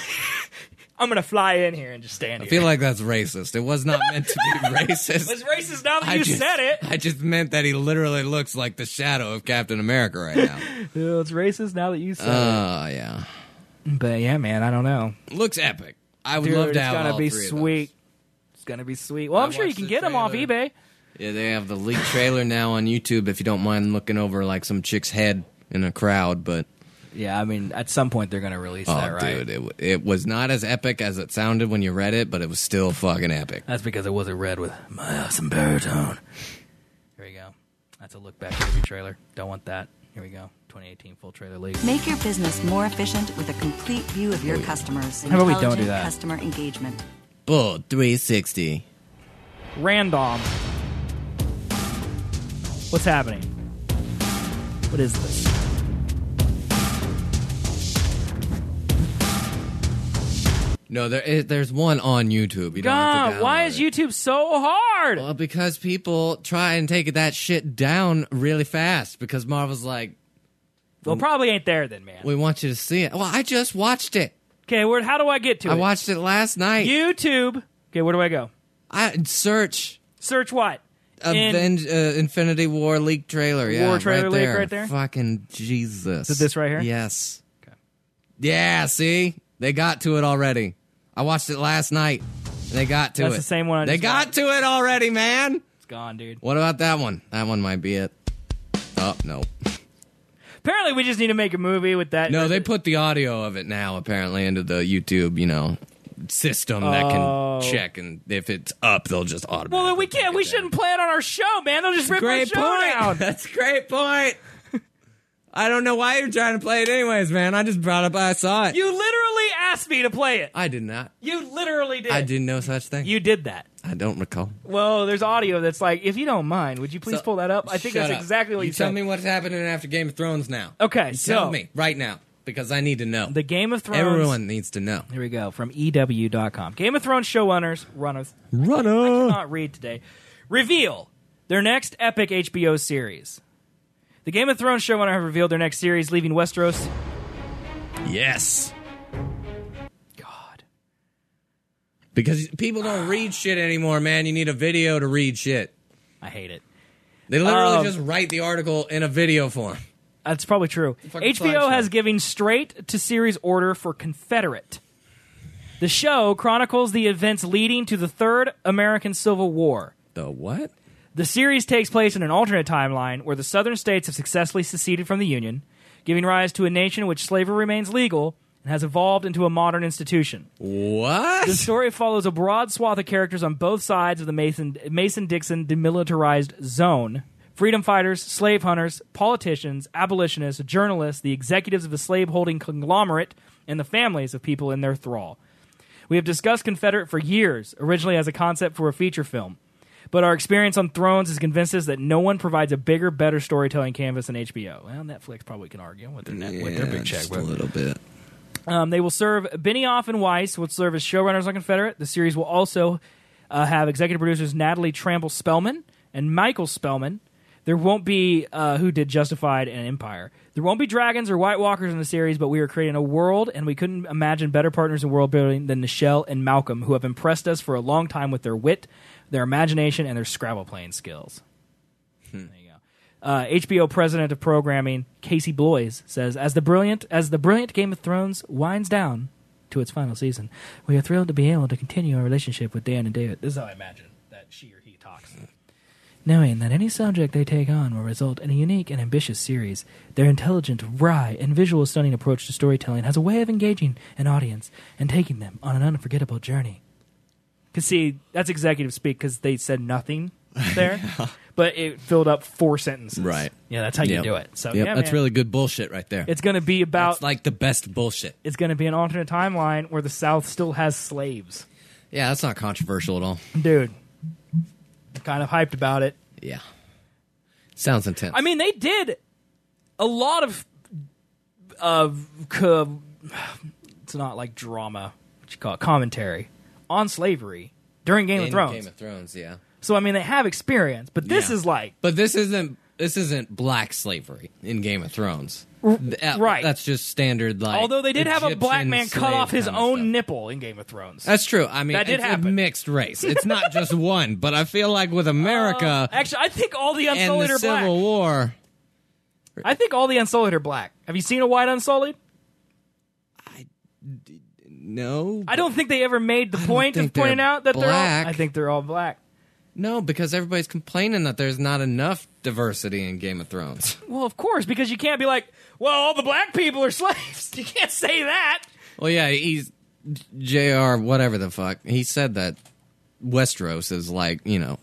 I'm going to fly in here and just stand
I
here.
feel like that's racist. It was not meant to be racist.
It's racist now that you said it.
I just meant that he literally looks like the shadow of Captain America right now.
It's racist now that you said it.
Yeah.
But yeah, man, I don't know.
Looks epic. I would
Dude,
love to
it's
have
gonna
all
be
3 of
sweet.
those.
It's gonna be sweet. Well, I'm sure you
watched
can
the
get them off
trailer.
eBay.
Yeah, they have the leaked trailer now on YouTube if you don't mind looking over some chick's head in a crowd, but
Yeah, I mean, at some point they're gonna release that, right?
dude, it was not as epic as it sounded when you read it, but it was still fucking epic.
That's because it wasn't read with my awesome baritone. Here we go. That's a look back movie trailer. Don't want that. Here we go. 2018 full trailer leak.
Make your business more efficient with a complete view of your customers.
How about we don't do
Intelligent
that?
Customer engagement.
Bull 360.
Random. What's happening? What is this?
No, there's one on YouTube. You don't have to
God, why
download
is
it.
YouTube so hard?
Well, because people try and take that shit down really fast because Marvel's like,
Well, probably ain't there then, man.
we want you to see it. Well, I just watched it.
Okay, how do I get to
I
it?
watched it last night.
YouTube. Okay, where do I go?
I search
Search what?
Infinity War leak trailer. Yeah,
War trailer
right
leak
there.
right there?
Fucking Jesus.
Is it this right here?
Yes. Okay. Yeah, see? They got to it already. I watched it last night. And they got to it.
That's the same one I
They
just
got to it already, man.
It's gone, dude.
What about that one? That one might be it. Oh, no.
Apparently, we just need to make a movie with that.
No, they put the audio of it now, apparently, into the YouTube, system that can check. And if it's up, they'll just automatically.
Well, then we can't. We shouldn't play it on our show, man. They'll just rip our
Great
show
point.
down.
That's a great point. I don't know why you're trying to play it anyways, man. I just brought up, I saw it.
You literally asked me to play it.
I did not.
You literally did.
I did no such thing.
You did that.
I don't recall.
Well, there's audio that's like, if you don't mind, would you please pull that up? I think
Shut
that's
up.
exactly what you
tell
said.
me what's happening after Game of Thrones now.
Okay,
You
so
tell me right now because I need to know.
the Game of Thrones.
Everyone needs to know.
Here we go from EW.com. Game of Thrones showrunners, runners. I
Runner.
cannot read today. Reveal their next epic HBO series. The Game of Thrones showrunner have revealed their next series, leaving Westeros.
Yes.
God.
Because people don't read shit anymore, man. You need a video to read shit.
I hate it.
They literally just write the article in a video form.
That's probably true.
Fucking
HBO
slideshow.
has given straight to series order for Confederate. The show chronicles the events leading to the Third American Civil War.
The what?
The series takes place in an alternate timeline where the southern states have successfully seceded from the Union, giving rise to a nation in which slavery remains legal and has evolved into a modern institution.
What?
The story follows a broad swath of characters on both sides of the Mason-Dixon demilitarized zone. Freedom fighters, slave hunters, politicians, abolitionists, journalists, the executives of the slave-holding conglomerate, and the families of people in their thrall. We have discussed Confederate for years, originally as a concept for a feature film. But our experience on Thrones has convinced us that no one provides a bigger, better storytelling canvas than HBO. Well, Netflix probably can argue with their big check.
Just a little bit.
They will serve Benioff and Weiss will serve as showrunners on Confederate. The series will also have executive producers Natalie Trample Spellman and Michael Spellman. There won't be who did Justified and Empire. There won't be dragons or White Walkers in the series, but we are creating a world, and we couldn't imagine better partners in world building than Nichelle and Malcolm, who have impressed us for a long time with their wit, their imagination, and their Scrabble playing skills. There you go. HBO president of programming Casey Bloys says, as the brilliant Game of Thrones winds down to its final season, we are thrilled to be able to continue our relationship with Dan and David. This is how I imagine that she or he talks. Knowing that any subject they take on will result in a unique and ambitious series, their intelligent, wry, and visual stunning approach to storytelling has a way of engaging an audience and taking them on an unforgettable journey. Because, see, that's executive speak because they said nothing there, but it filled up 4 sentences.
Right.
Yeah, that's how you do it. So, yeah,
that's
man.
really good bullshit right there.
It's going to be about...
It's like the best bullshit.
It's going to be an alternate timeline where the South still has slaves.
Yeah, that's not controversial at all.
Dude. I'm kind of hyped about it.
Yeah. Sounds intense.
I mean, they did a lot of it's not like drama, what you call it, commentary on slavery during Game of Thrones.
Game of Thrones, yeah.
So I mean, they have experience, but this is like,
but this isn't black slavery in Game of Thrones,
right?
That's just standard. Like,
although they did have a black man cut off his own
stuff.
Nipple in Game of Thrones.
That's true. I mean,
that did
it's
happen.
A mixed race. It's not just one. But I feel like with America,
actually, I think all the Unsullied
and the
are black.
Civil War.
I think all the Unsullied are black. Have you seen a white Unsullied?
No.
I don't think they ever made the point of pointing out that they're all. I think they're all black.
No, because everybody's complaining that there's not enough diversity in Game of Thrones.
Well, of course, because you can't be like, well, all the black people are slaves. You can't say that.
Well, yeah, he's J.R. whatever the fuck. He said that Westeros is like,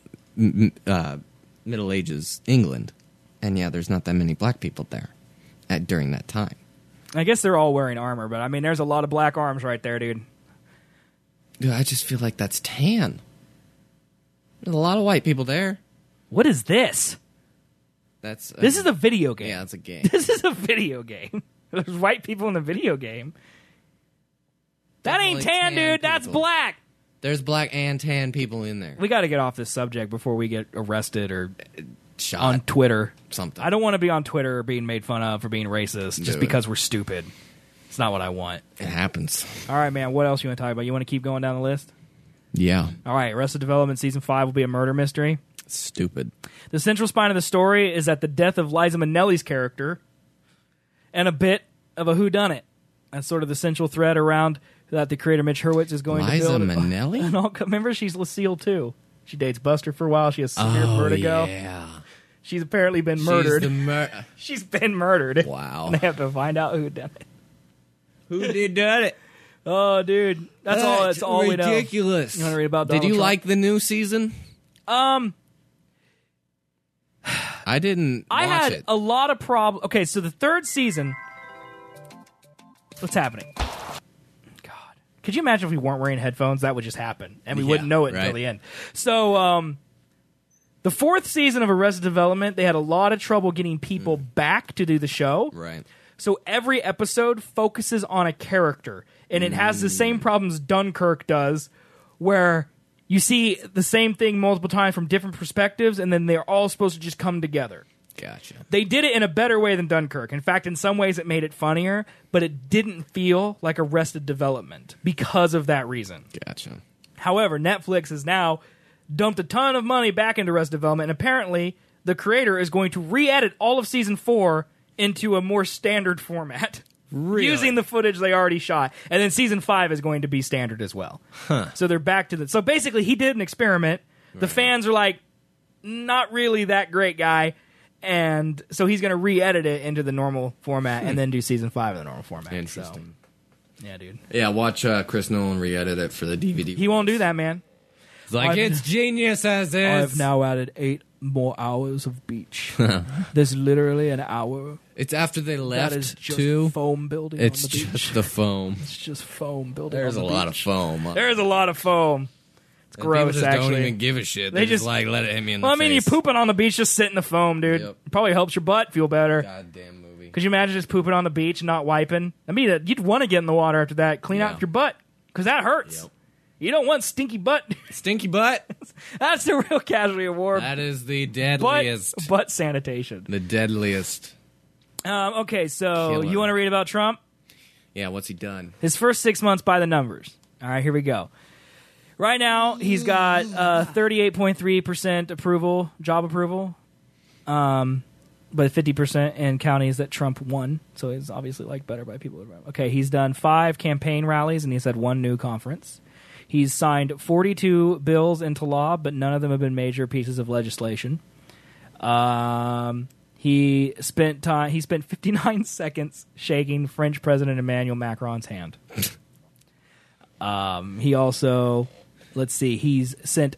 Middle Ages England. And yeah, there's not that many black people there during that time.
I guess they're all wearing armor, but I mean, there's a lot of black arms right there, dude.
Dude, I just feel like that's tan. There's a lot of white people there.
What is this?
This
is a video game.
Yeah, it's a game.
This is a video game. There's white people in the video game. That ain't tan, dude. People. That's black.
There's black and tan people in there.
We got to get off this subject before we get arrested or
shot
on Twitter.
Something.
I don't want to be on Twitter or being made fun of for being racist just because we're stupid. It's not what I want.
It happens.
All right, man. What else you want to talk about? You want to keep going down the list?
Yeah.
All right. Arrested Development Season 5 will be a murder mystery.
Stupid.
The central spine of the story is that the death of Liza Minnelli's character and a bit of a whodunit. That's sort of the central thread around that the creator Mitch Hurwitz is going to build.
Liza Minnelli?
Remember, she's Lucille, too. She dates Buster for a while. She has severe vertigo.
Yeah.
She's apparently been murdered. She's been murdered.
Wow.
And they have to find out who done it.
Who did it?
Oh, dude. That's all we know.
Ridiculous.
You want to read about
Donald
Donald
Did you
Trump?
like the new season? I didn't
I
watch
had
it.
a lot of problems. Okay, so the third season. What's happening? God. Could you imagine if we weren't wearing headphones? That would just happen. And we wouldn't know it until the end. So, the fourth season of Arrested Development, they had a lot of trouble getting people back to do the show.
Right.
So every episode focuses on a character. And it has the same problems Dunkirk does, where you see the same thing multiple times from different perspectives, and then they're all supposed to just come together.
Gotcha.
They did it in a better way than Dunkirk. In fact, in some ways it made it funnier, but it didn't feel like Arrested Development because of that reason.
Gotcha.
However, Netflix has now dumped a ton of money back into Arrested Development, and apparently the creator is going to re-edit all of Season 4 into a more standard format.
Really?
Using the footage they already shot. And then Season 5 is going to be standard as well.
Huh.
So they're back to the... So basically, he did an experiment. The fans are like, not really that great guy. And so he's going to re-edit it into the normal format and then do Season 5 in the normal format.
Interesting.
Yeah, dude.
Yeah, watch Chris Nolan re-edit it for the DVD.
He won't do that, man.
It's like, it's genius as is.
I've now added 8 more hours of beach. There's literally an hour.
It's after they left,
That is just
too.
foam building
It's
on the beach.
just the foam.
It's just foam building
There's
on
a
the
lot of
beach.
foam.
There's a lot of foam. It's
And
gross,
people just
actually.
don't even give a shit.
They
They just
just-
like, let it hit me in the
Well, I
face.
mean, you're pooping on the beach, just sit in the foam, dude.
Yep.
Probably helps your butt feel better.
Goddamn movie.
Could you imagine just pooping on the beach and not wiping? I mean, you'd want to get in the water after that, clean
Yeah.
out your butt, because that hurts.
Yep.
You don't want stinky butt.
Stinky butt.
That's the real casualty award.
That is the
butt,
deadliest.
butt sanitation.
The deadliest.
Okay, so
Killer.
you want to read about Trump?
Yeah, what's he done?
His first 6 months by the numbers. All right, here we go. Right now, he's got 38.3% approval, job approval, but 50% in counties that Trump won. So he's obviously liked better by people around. Okay, he's done 5 campaign rallies, and he's had 1 new conference. He's signed 42 bills into law, but none of them have been major pieces of legislation. He spent 59 seconds shaking French President Emmanuel Macron's hand. He also, let's see, he's sent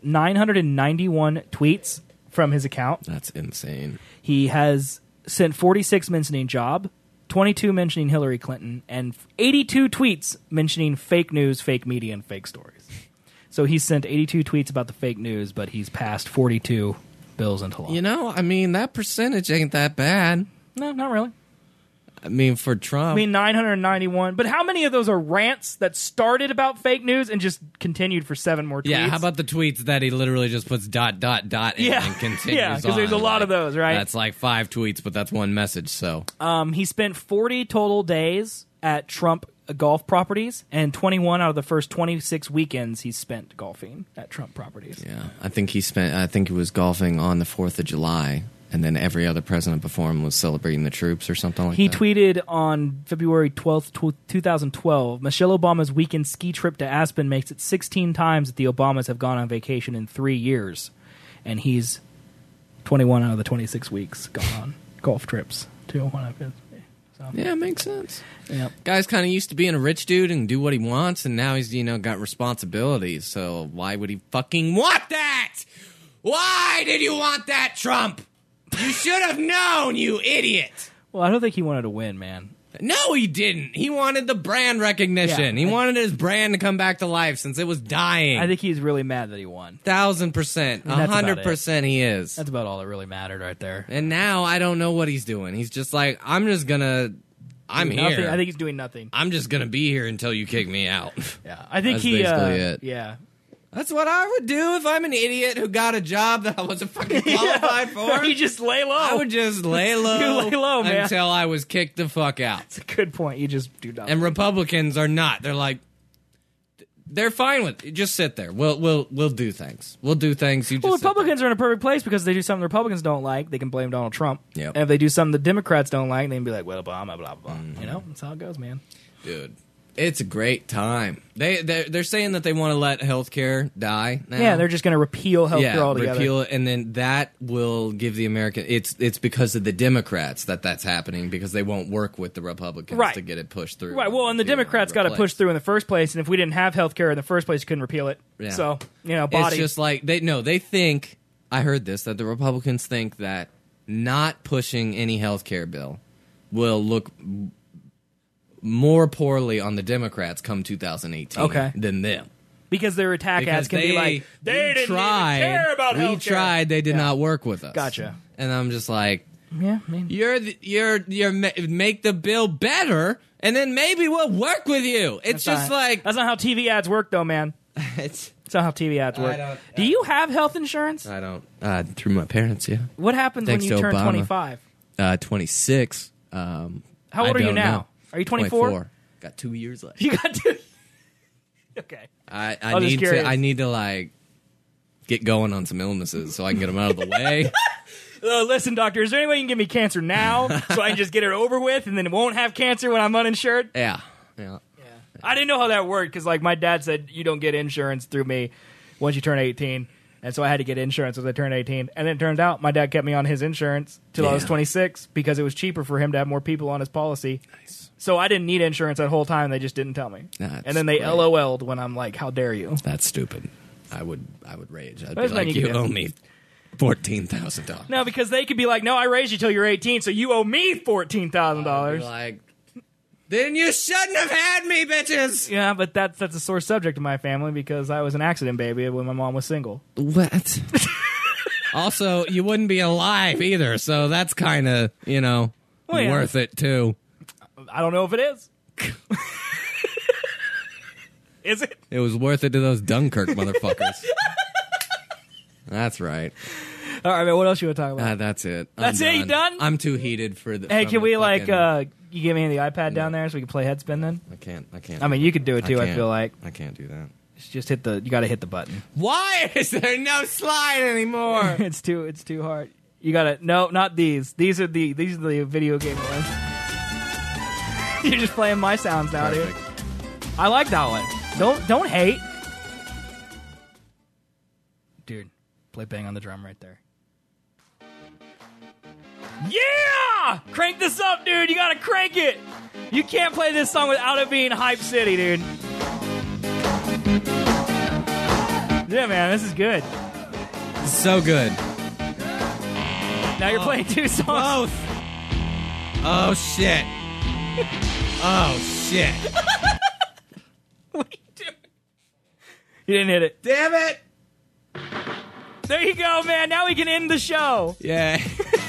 991 tweets from his account.
That's insane.
He has sent 46 mentioning Job, 22 mentioning Hillary Clinton, and 82 tweets mentioning fake news, fake media, and fake stories. So he's sent 82 tweets about the fake news, but he's passed 42 bills into law.
You know, I mean, that percentage ain't that bad.
No, not really.
I mean, for Trump.
I mean, 991. But how many of those are rants that started about fake news and just continued for 7 more tweets?
yeah, how about the tweets that he literally just puts ... in
Yeah.
and continues
Yeah, 'cause there's a
on?
lot of those, right?
That's like 5 tweets, but that's one message, so.
He spent 40 total days at Trump golf properties, and 21 out of the first 26 weekends he spent golfing at Trump properties.
Yeah, I think he was golfing on the 4th of July, and then every other president before him was celebrating the troops or something like
He
that.
tweeted on February 12th, 2012, Michelle Obama's weekend ski trip to Aspen makes it 16 times that the Obamas have gone on vacation in 3 years. And he's 21 out of the 26 weeks gone on golf trips to one of his. So,
Yeah, it makes sense.
yeah.
Guy's kind of used to being a rich dude and do what he wants, and now he's, got responsibilities, so why would he fucking want that? Why did you want that, Trump? You should have known, you idiot.
Well, I don't think he wanted to win, man.
No, he didn't. He wanted the brand recognition.
Yeah.
He wanted his brand to come back to life since it was dying.
I think he's really mad that he won.
1,000%.
I mean, that's about
100% he is.
That's about all that really mattered right there.
And now I don't know what he's doing. He's just like, I'm here.
Nothing. I think he's doing nothing.
I'm just going to be here until you kick me out.
Yeah, I think
That's
he.
basically it.
Yeah,
That's what I would do if I'm an idiot who got a job that I wasn't fucking qualified for.
You just lay low.
I would just lay low,
You lay low, man.
until I was kicked the fuck out.
It's a good point. You just do nothing.
And Republicans are not. They're like, they're fine with it. Just sit there. We'll do things. We'll do things. You just
Well,
sit there.
Republicans are in a perfect place because they do something the Republicans don't like, they can blame Donald Trump.
Yep.
And if they do something the Democrats don't like, they can be like, well, blah, blah, blah, blah. You know, that's how it goes, man.
Dude, it's a great time. They're saying that they want to let healthcare die now.
Yeah, they're just going to repeal health care altogether.
repeal it, and then that will give the American. It's because of the Democrats that's happening because they won't work with the Republicans
Right.
to get it pushed through.
Right, well, and the Democrats got to push through in the first place, and if we didn't have health care in the first place, you couldn't repeal it.
Yeah.
So,
It's
body.
just like they think. I heard this that the Republicans think that not pushing any health care bill will look more poorly on the Democrats come 2018 than them.
Because their attack ads can be like, they didn't even care about
We
health care.
tried. They did not work with us.
Gotcha.
And I'm just like,
Yeah, I mean,
you're make the bill better, and then maybe we'll work with you. It's just like
that's not how TV ads work, though, man.
it's.
That's not how TV ads work. Do you have health insurance?
I don't. Through my parents, yeah.
What happens
Thanks
when you
to
turn
Obama.
25?
26.
How old are you now? Are you 24?
24. Got 2 years left.
You got to. Okay.
I
was just
need
curious.
to. I need to like get going on some illnesses so I can get them out of the way.
Listen, doctor, is there any way you can give me cancer now so I can just get it over with and then won't have cancer when I'm uninsured?
Yeah.
I didn't know how that worked because, like, my dad said you don't get insurance through me once you turn 18. And so I had to get insurance as I turned 18. And it turned out my dad kept me on his insurance till I was 26 because it was cheaper for him to have more people on his policy.
Nice.
So I didn't need insurance that whole time. They just didn't tell me.
That's
and then they
great.
LOL'd when I'm like, how dare you?
That's stupid. I would rage. I'd
There's
be like,
nothing you
you
can
owe
do.
me $14,000.
No, because they could be like, no, I raised you till you're 18, so you owe me $14,000.
Like, then you shouldn't have had me, bitches.
Yeah, but that's a sore subject in my family because I was an accident baby when my mom was single.
What? Also, you wouldn't be alive either, so that's kind of, worth it, too.
I don't know if it is. Is it?
It was worth it to those Dunkirk motherfuckers. That's right.
All right, man, what else you want to talk about?
That's it.
That's it? You done?
I'm too heated for the.
Hey,
from
can we,
the fucking-
you give me the iPad down there so we can play Headspin then?
I can't.
I mean, you could do it too, I feel like.
I can't do that.
Just you got to hit the button.
Why is there no slide anymore?
It's too hard. You got to, no, not these. These are the video game ones. You're just playing my sounds now, dude. I like that one. Don't hate. Dude, play Bang on the Drum right there. Yeah! Crank this up, dude. You gotta crank it. You can't play this song without it being Hype City, dude. Yeah, man, this is good.
So good.
Now you're playing two songs.
Both. Oh, shit. Oh, shit.
What are you doing? You didn't hit it.
Damn it.
There you go, man. Now we can end the show.
Yeah.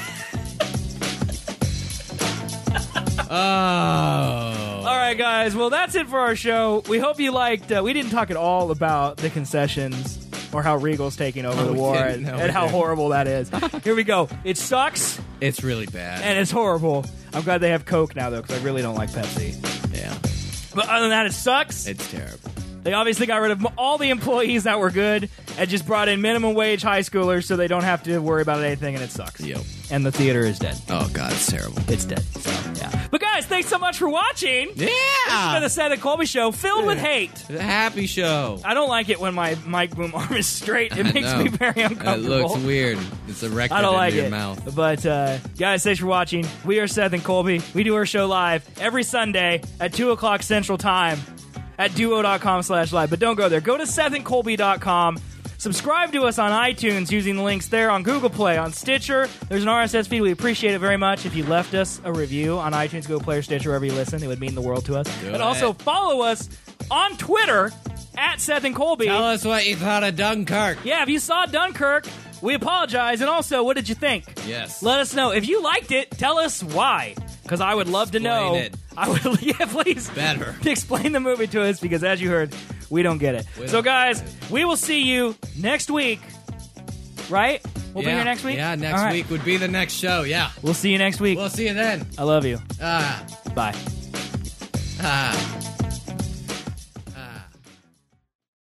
Oh.
All right, guys. Well, that's it for our show. We hope you liked. We didn't talk at all about the concessions or how Regal's taking over the war and how horrible that is. Here we go. It sucks
It's really bad.
and it's horrible. I'm glad they have Coke now, though, because I really don't like Pepsi.
Yeah.
But other than that, it sucks.
It's terrible.
They obviously got rid of all the employees that were good and just brought in minimum wage high schoolers so they don't have to worry about anything, and it sucks.
Yep.
And the theater is dead.
Oh, God, it's terrible.
It's dead. So, yeah. But guys, thanks so much for watching.
Yeah.
This has been the Seth and Colby Show, filled with hate.
It's a happy show.
I don't like it when my mic boom arm is straight. It makes
know.
me very uncomfortable.
It looks weird. It's erected
I don't like
into your
it.
mouth.
But, guys, thanks for watching. We are Seth and Colby. We do our show live every Sunday at 2 o'clock Central Time at duo.com/live. But don't go there. Go to sethandcolby.com. Subscribe to us on iTunes using the links there, on Google Play, on Stitcher. There's an RSS feed. We appreciate it very much if you left us a review on iTunes, Google Play, or Stitcher, wherever you listen. It would mean the world to us.
Do
And also
it.
follow us on Twitter at Seth and Colby.
Tell us what you thought of Dunkirk.
Yeah, if you saw Dunkirk, we apologize. And also, what did you think?
Yes.
Let us know. If you liked it, tell us why. Because I would love to know.
Explain it.
I would, yeah, please.
Better.
Explain the movie to us, because as you heard, we don't get it. So, guys, we will see you next week. Right? We'll be here next week?
Yeah, next
All right.
week would be the next show. Yeah.
We'll see you next week.
We'll see you then.
I love you.
Ah.
Bye.
Ah.